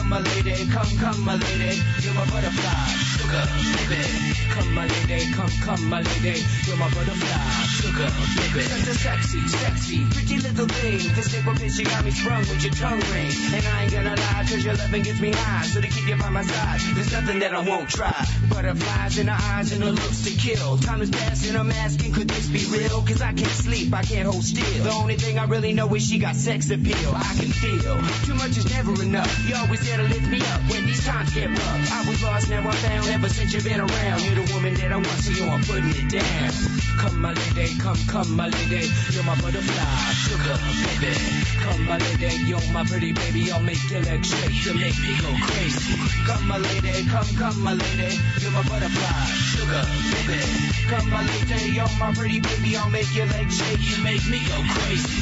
come my lady, come, come my lady, you're my butterfly, sugar, baby. Come my lady, come, come my lady, you're my butterfly, sugar, baby. Such a sexy, sexy, pretty little thing. This little bitch, you got me sprung with your tongue ring. And I ain't gonna lie, cause your loving gets me high. So to keep you by my side, there's nothing that I won't try. Butterflies in her eyes and her looks to kill. Time is passing, I'm asking, could this be real? Cause I can't sleep, I can't hold still. The only thing I really know is she got sex appeal. I can feel, too much is never enough. You always there to lift me up when these times get rough. I was lost, now I'm found, ever since you've been around. You're the woman that I want, so you I'm putting it down. Come my lady, come, come my lady, you're my butterfly, sugar, baby. Come my lady, you're my pretty baby, I'll make your legs shake to make me go crazy. Come my lady, come, come my lady, you're my butterfly, sugar, baby. Come my lady, you're my pretty baby, I'll make your legs shake, you make me go crazy.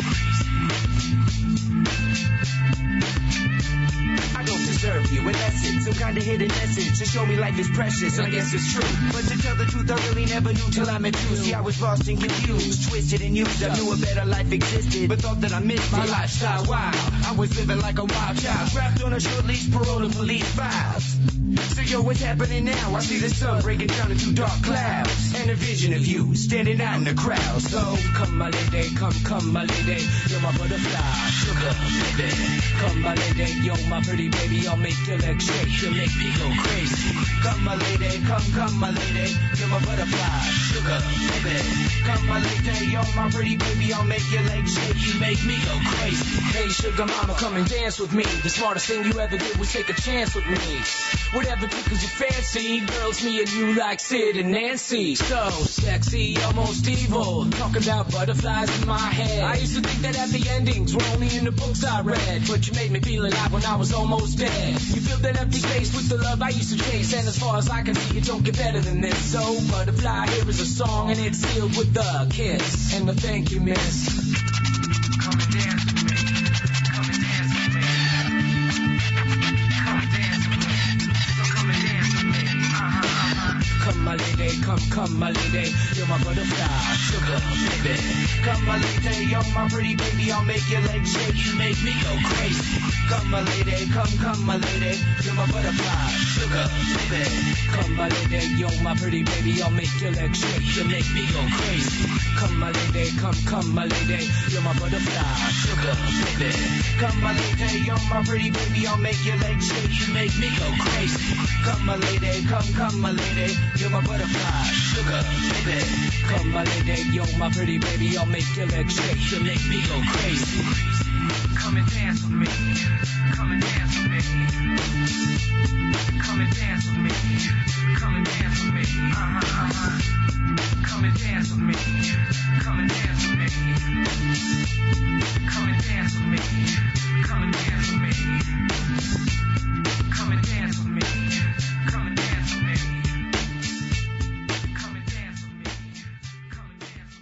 I don't deserve you, unless it's some kind of hidden message to show me life is precious, and I guess it's true. But to tell the truth, I really never knew till I met you. See, I was lost and confused, twisted and used up. Knew a better life existed, but thought that I missed my lifestyle wild. I was living like a wild child, trapped on a short leash, parole to police files. So yo, what's happening now? I see the sun breaking down into dark clouds, and a vision of you standing out in the crowd. So come my lady, come, come my lady, you're my butterfly, sugar, baby. Come my lady, you're my pretty baby, I'll make your legs shake, you make me go crazy. Come my lady, come, come my lady, you're my butterfly, sugar, baby. Come my lady, you're my pretty baby, I'll make your legs shake, you make me go crazy. Hey sugar mama, come and dance with me. The smartest thing you ever did was take a chance with me. Whatever tickles your fancy, girls, me and you like Sid and Nancy. So sexy, almost evil, talking about butterflies in my head. I used to think that happy endings were only in the books I read, but you made me feel alive when I was almost dead. You filled that empty space with the love I used to chase, and as far as I can see, it don't get better than this. So butterfly, here is a song, and it's sealed with a kiss and a thank you, miss. Come and dance with me. Come and dance with me. Come and dance with me. So come and dance with me. Uh-huh, uh-huh. Come my lady, come, come my lady, you're my butterfly, sugar, baby. Come my lady, you're my pretty baby, I'll make your legs shake, you make me go crazy. Come my lady, come, come my lady, you're my butterfly, sugar, baby. Come my lady, you're my pretty baby, I'll make your legs shake, you make me go crazy. Come my lady, come, come my lady, you're my butterfly, sugar, baby. Come my lady, you're my pretty baby, I'll make your legs shake, you make me go crazy. Come my lady, come, come my lady, you're my butterfly, sugar, baby. Come my lady, you're my pretty baby, I'll make your legs shake, you make me go crazy. Come and dance with me, come and dance with me. Come and dance with me, come and dance with me. Uh-huh, uh-huh. Come and dance with me, come and dance with me. Come and dance with me, come and dance with me. Come and dance with me, come and dance with me. Come and dance with me, come and dance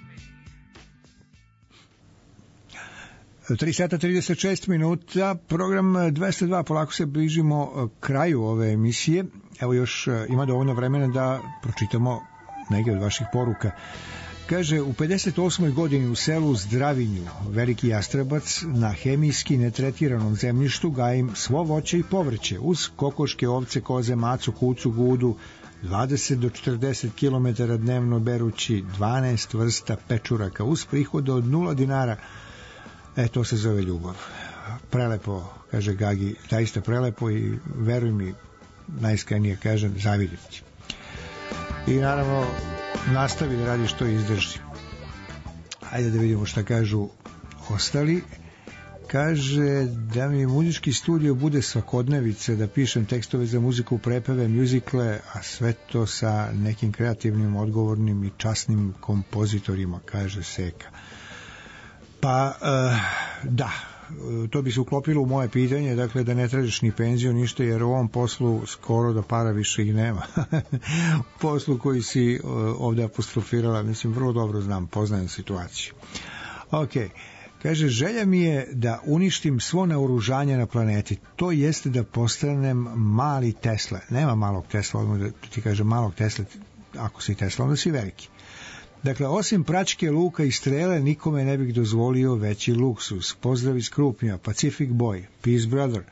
with me. tri sata trideset šest minuta, program dvesta dva, polako se bližimo kraju ove emisije. Evo još ima dovoljno vremena da pročitamo neke od vaših poruka. Kaže, u pedeset osmoj godini u selu Zdravinju, Veliki Jastrebac, na hemijski netretiranom zemljištu gajim svo voće i povrće, uz kokoške, ovce, koze, macu, kucu, gudu, dvadeset do četrdeset kilometara dnevno berući dvanaest vrsta pečuraka, uz prihode od nula dinara. E, to se zove ljubav. Prelepo, kaže Gagi, zaista prelepo i veruj mi, najiskrenije kažem, zavidjeti. I naravno, nastavi da radi što izdrži. Ajde da vidimo šta kažu ostali. Kaže da mi muzički studio bude svakodnevice, da pišem tekstove za muziku, prepeve, mjuzikle, a sve to sa nekim kreativnim, odgovornim i časnim kompozitorima, kaže Seka. Pa, uh, da, to bi se uklopilo u moje pitanje, dakle da ne tražiš ni penziju, ništa, jer u ovom poslu skoro da para više i nema. Poslu koji si uh, ovdje apostrofirala, mislim, vrlo dobro znam, poznajem situaciju. Ok, kaže, želja mi je da uništim svo naoružanje na planeti, to jeste da postanem mali Tesla. Nema malog Tesla, odmah da ti kaže malog Tesla, ako si Tesla, onda si veliki. Dakle, osim pračke, luka i strele, nikome ne bih dozvolio veći luksus. Pozdrav iz Krupnja, Pacific Boy, Peace Brother.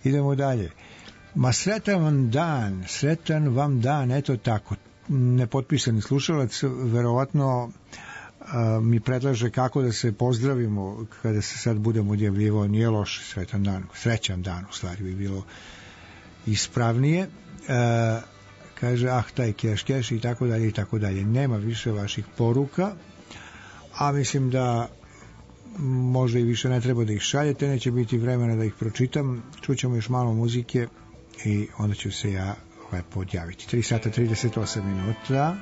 Idemo dalje. Ma sretan vam dan, sretan vam dan, eto tako. Nepotpisani slušalac, verovatno a, mi predlaže kako da se pozdravimo kada se sad budemo odjavljivao. Nije loš, sretan dan, srećan dan u stvari bi bilo ispravnije. A, kaže, ah, taj keš, keš i tako dalje i tako dalje. Nema više vaših poruka, a mislim da možda i više ne treba da ih šaljete, neće biti vremena da ih pročitam. Čućemo još malo muzike i onda ću se ja lepo odjaviti. tri sata trideset osam minuta.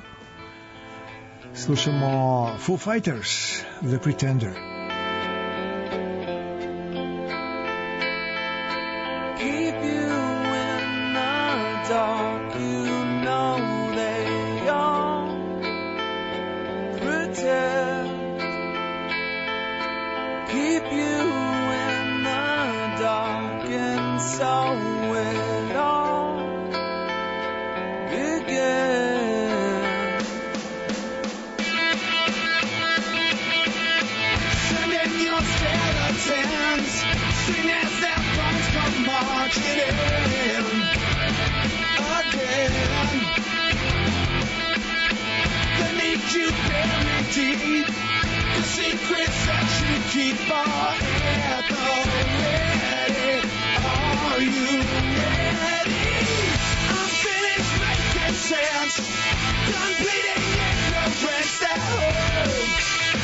Slušamo Foo Fighters, The Pretender. Keep you in the dark, you know they all pretend. Keep you in the dark, and so it all began. Send in your skeletons, soon as their bones come marching in again. They need you buried deep, the secrets that you keep are at the ready. Are you ready? I'm finished making sense, done bleeding ignorance that holds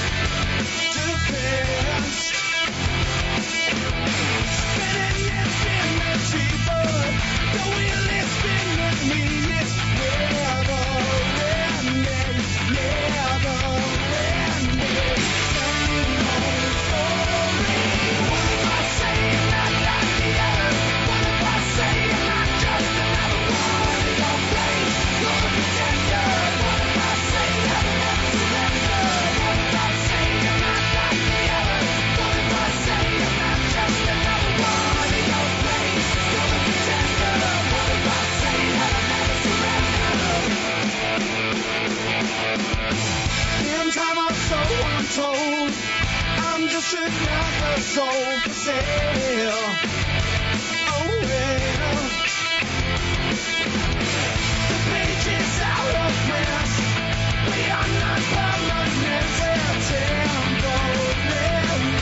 defense. Spinning this energy, but the wheel is spinning me. It's never ending, never ending. Same old story. What if I say I'm not like the others? What if I say I'm not just another one in your place? You're the pretender. What if I say that I'll never surrender? What if I say I'm not like the others? What if I say I'm not just another one in your place? You're the pretender. What if I say that I'll never surrender? In time or so I'm told, I'm just another soul for sale. Oh well, the page is out of print. We are not permanent. Temporary,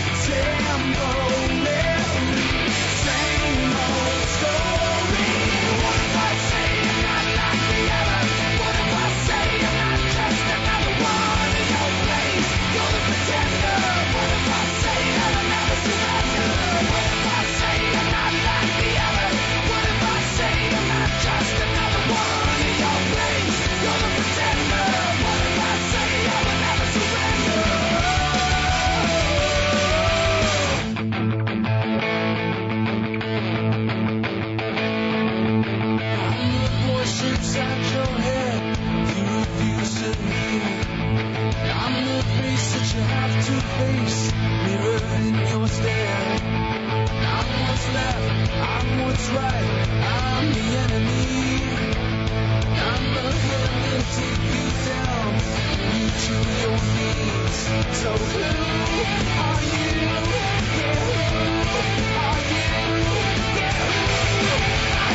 temporary, same old story. What if I say I'm not like the others? What if I say I'm not just another one in your place? You're the pretender. What if I say that I'll never surrender? What if I say I'm not like the others? What if I say I'm not just another one in your place? You're the pretender. What if I say I will never surrender? I'm the voice inside your head you refuse to hear. I'm the face that you have to face, mirror in your stare. I'm what's left, I'm what's right, I'm the enemy. I'm the hand that take you down, you to your knees. So who are you? Yeah, who are you? Yeah, who are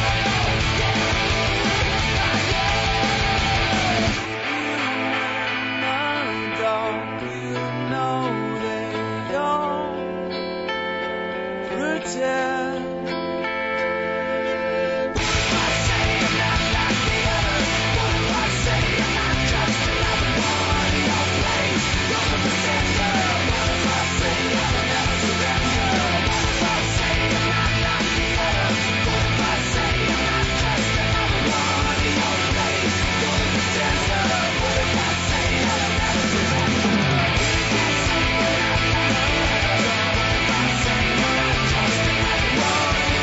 you? You know they all pretend. What if I say I'm not like the others? What if I say I'm not just another one in your place? You're the pretender. What if I say I will never surrender? What if I say I'm not like the others? What if I say I'm not just another one in your place? You're the pretender. What if I say I will never surrender? What if I say I'm not like the others? What if I say I'm not just another one in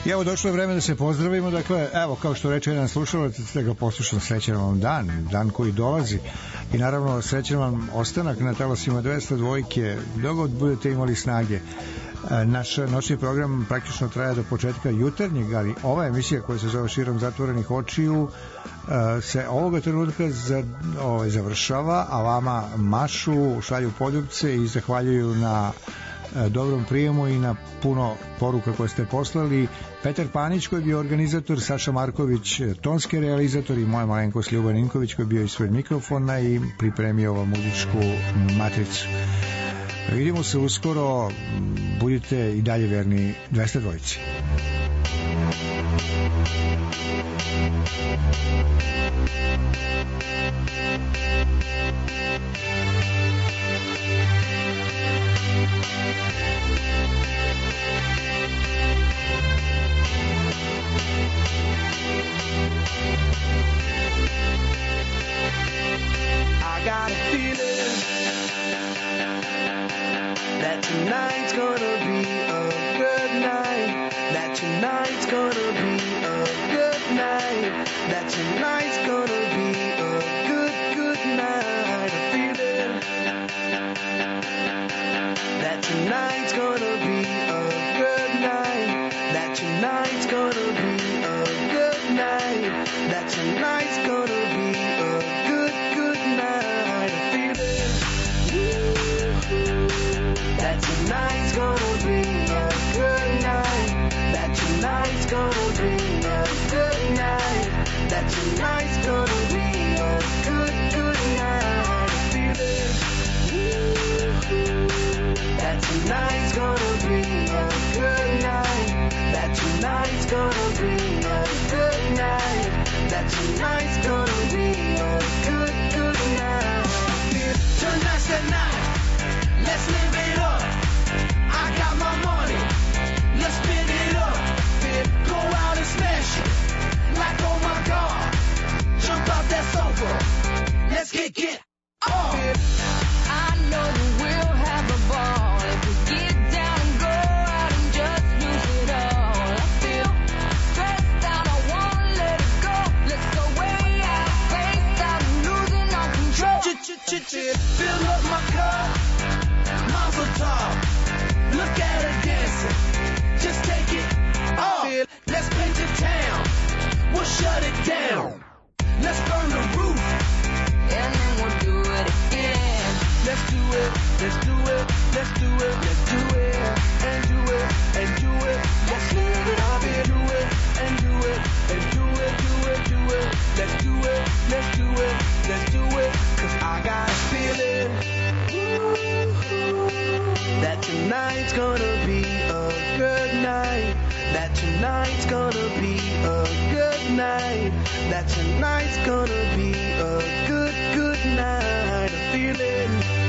I evo došlo je vreme da se pozdravimo, dakle, evo kao što reče jedan slušalac, ste ga poslušam, srećan vam dan, dan koji dolazi i naravno srećan vam ostanak na talasima dvesta dvojke, dogod budete imali snage. Naš noćni program praktično traje do početka jutarnjeg, ali ova emisija koja se zove Širom zatvorenih očiju se ovoga trenutka za, ovaj, završava, a vama mašu, šalju poljubce i zahvaljuju na dobrom prijemu i na puno poruka koje ste poslali. Petar Panić koji je bio organizator, Saša Marković tonski realizator i moja malenkost Ljuban Ninković koji je bio ispred mikrofona i pripremio ovu muzičku matricu. Vidimo se uskoro, budite i dalje verni dvesta dvojici. Tonight's gonna be a good night. That tonight's gonna be a good night. That tonight's gonna be a good, good night. I feel it. That tonight's gonna be a good night. That tonight's gonna be a good night. That tonight's gonna be a good, good night. I feel it. That tonight's gonna be a good night. That tonight's gonna be a good night. That tonight's gonna be a good, good night. I feel it. That tonight's gonna be a good night. That tonight's gonna be a good night. That tonight's gonna be a good, good night. Tonight's the night. Let's live it up. I got my money. Let's spin it up. Go out and smash it. Like, oh my God. Jump out that sofa. Let's get, get off. I know that we'll have a ball if we get down and go out and just lose it all. I feel stressed out. I wanna let it go. Let's go way out, spaced out, and losing all control. Fill up my cup. Mazel tov. Look at her dancing. Just take it off. Let's paint the town. We'll shut it down. Let's burn the roof. And then we'll do it again. Let's do it. Let's do it. Let's do it. Let's do it. And do it. And do it. Let's live it up and do it. And do it. And do it. Do it. Do it. Let's do it. Let's do it. Let's do it. Cause I got a feeling. That tonight's gonna be a good night. That tonight's gonna be a good night. That tonight's gonna be a good, good night. I feel it.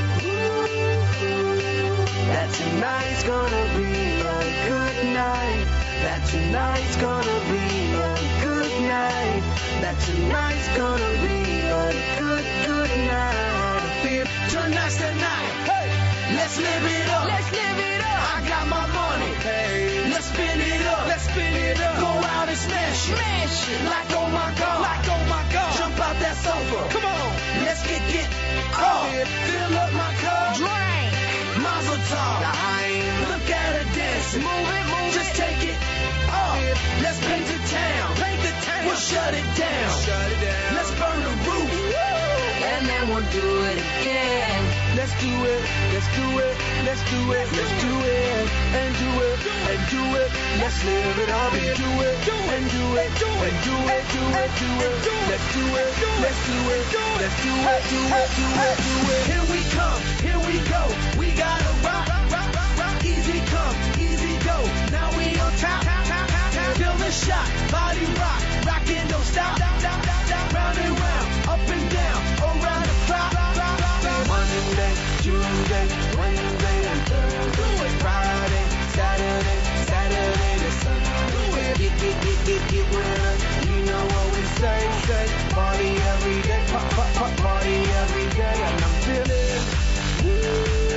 That tonight's gonna be a good night. That tonight's gonna be a good night. That tonight's gonna be a good, good night. I feel tonight's the night. Hey, let's live it up. Let's live it up. I got my money. Hey, let's spin it up. Let's spin it up. Go out and smash it. Smash it. Like oh my God. Like oh my God. Jump out that sofa. Come on. Let's get get off. Fill up my cup. Drink. Mazel tov. Look at her dancing. Move it, move Just it. take it off. Let's paint the town. Paint the town. We'll shut it down. Shut it down. Let's burn the roof. And then we'll do it again. Let's do it. Let's do it. Let's do it. Let's do it. And do it. And do it. Let's live it up and do it. And do it. And do it. Do it. Do it. Let's do it. Let's do it. Let's do it. Do it. Do it. Do it. Here we come. Here we go. We gotta rock. Rock. Rock. Rock. Easy come. Easy go. Now we on top. Feel the shot. Body rock. Rockin', don't stop. Round and round. Up and down. Around the clock. Monday, Tuesday, Wednesday, and Thursday. Friday, Saturday, Saturday to Sunday. Get, get, get, get, get with us. You know what we say, say. Party every day, pop, pop, pop, party every day. And I'm feeling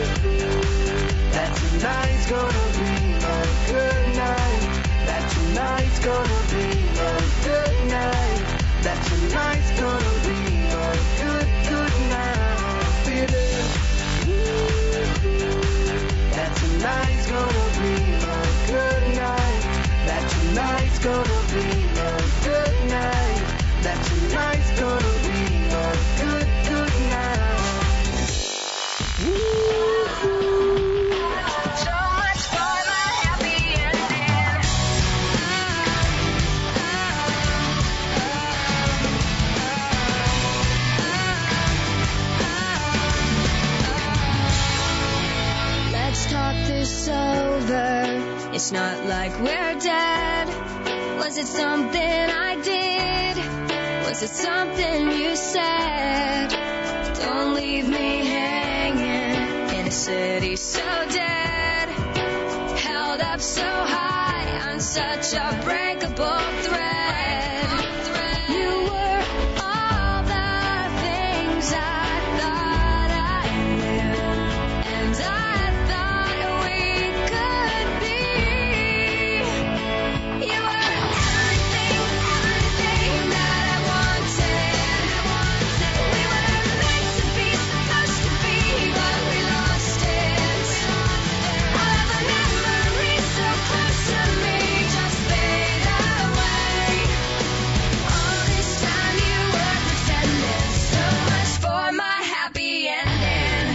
that tonight's gonna be a good night. That tonight gonna be a good night. That tonight's gonna be a good, good night. Feel it. That tonight's gonna be a good night. That tonight's gonna be a good night. That tonight's gonna be a good, good night. So much for my happy ending. Let's talk this over. It's not like we're dead. Was it something I did? Was it something you said? Don't leave me hanging in a city so dead, held up so high on such a breakable thread. You were all the things I thought I knew, and I thought we could be. You were everything, everything that I wanted. We were meant to be, supposed to be, but we lost it. All of the memories so close to me just fade away. All this time you were pretending, so much for my happy ending.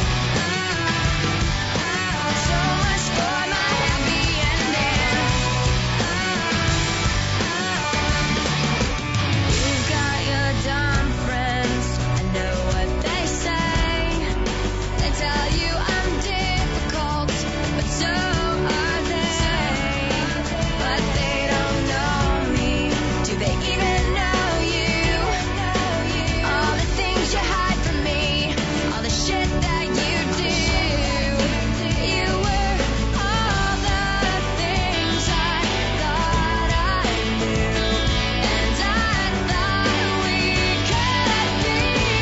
So much for my happy ending. You've got your dumb friends, I know what they say. They tell you I'm difficult, but so are they. But they don't know me. Do they even know you? All the things you hide from me, all the shit that you do. You were all the things I thought I knew, and I thought we could be.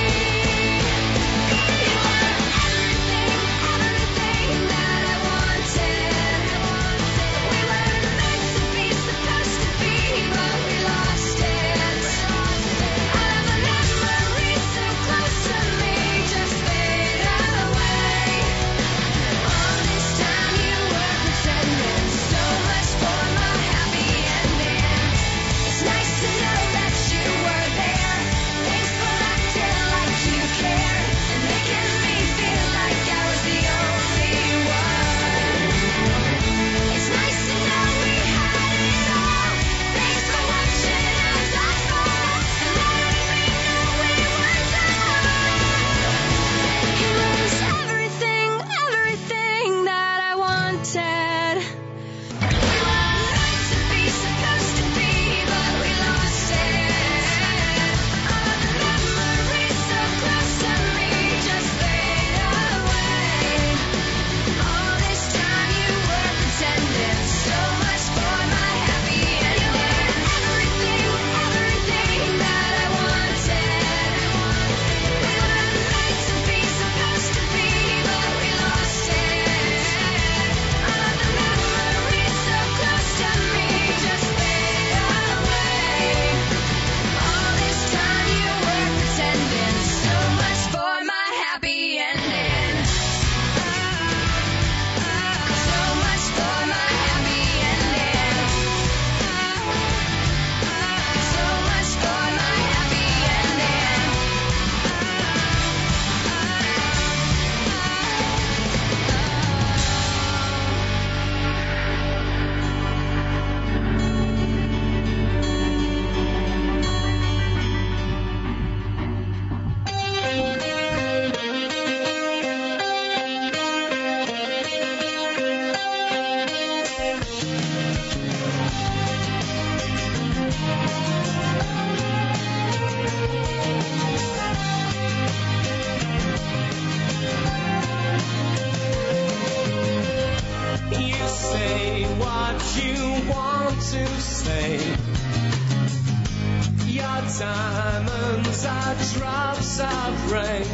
You were everything, everything that I wanted. We were meant to be, supposed to be, but we lost it. All of the memories so close to me just fade away. All this time you were pretending, so much for my happy ending. It's nice to know that you were there. Thanks for acting like you cared and making me feel like I was the only one. It's nice to know we had it all. Thanks for watching as I fall and letting me know we were done. It was everything, everything that I wanted. We were meant to be, supposed to be, but we lost it. All of the memories so close to me just fade away. All this time you were pretending, so much for my happy ending. Everything, everything that I wanted. We were meant to be, supposed to be, but we lost it. All of the memories so close to me just fade away. All this time you were pretending, so much for my happy ending. So much for my happy ending. So much for my happy ending. You say what you want to say. Your diamonds are drops of rain.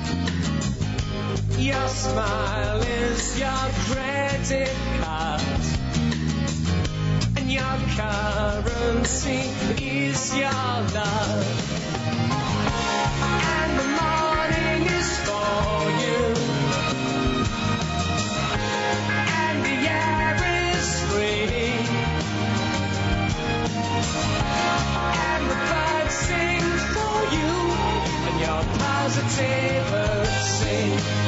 Your smile is your credit card. And your currency is your love. And the morning is for you. And the air is free. And the birds sing for you. And your positivity.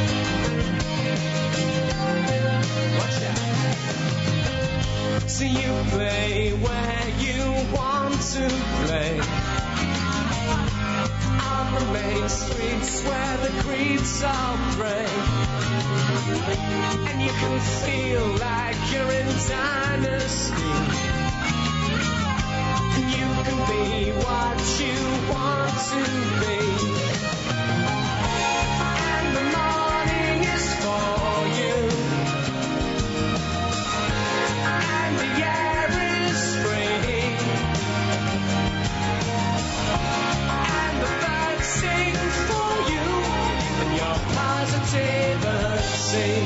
Watch out. So you play where you want to play. On the main streets where the creeds all pray. And you can feel like you're in dynasty. And you can be what you want to be. And the morning is for you. And the air is free. And the birds sing for you. And your positivity.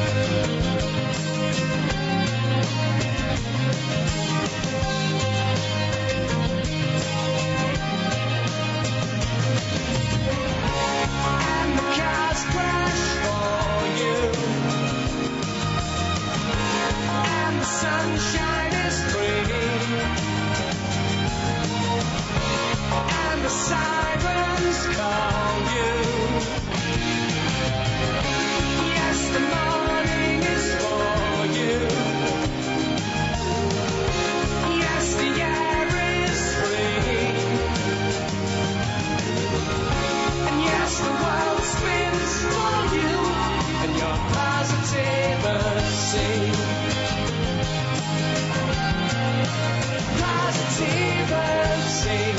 And the cars crash for you. And the sunshine is free. And the sirens call you. Yes, the morning is for you. Yes, the air is free. And yes, the world spins for you. And your positivity. Positivity.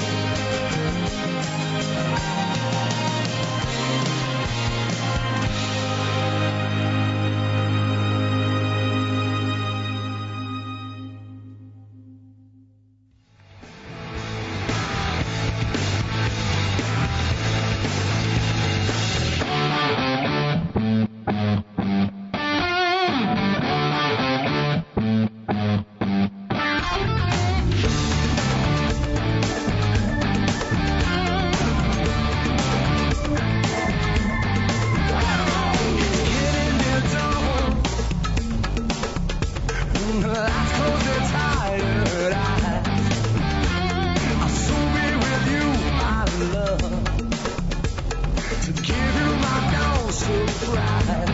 Right.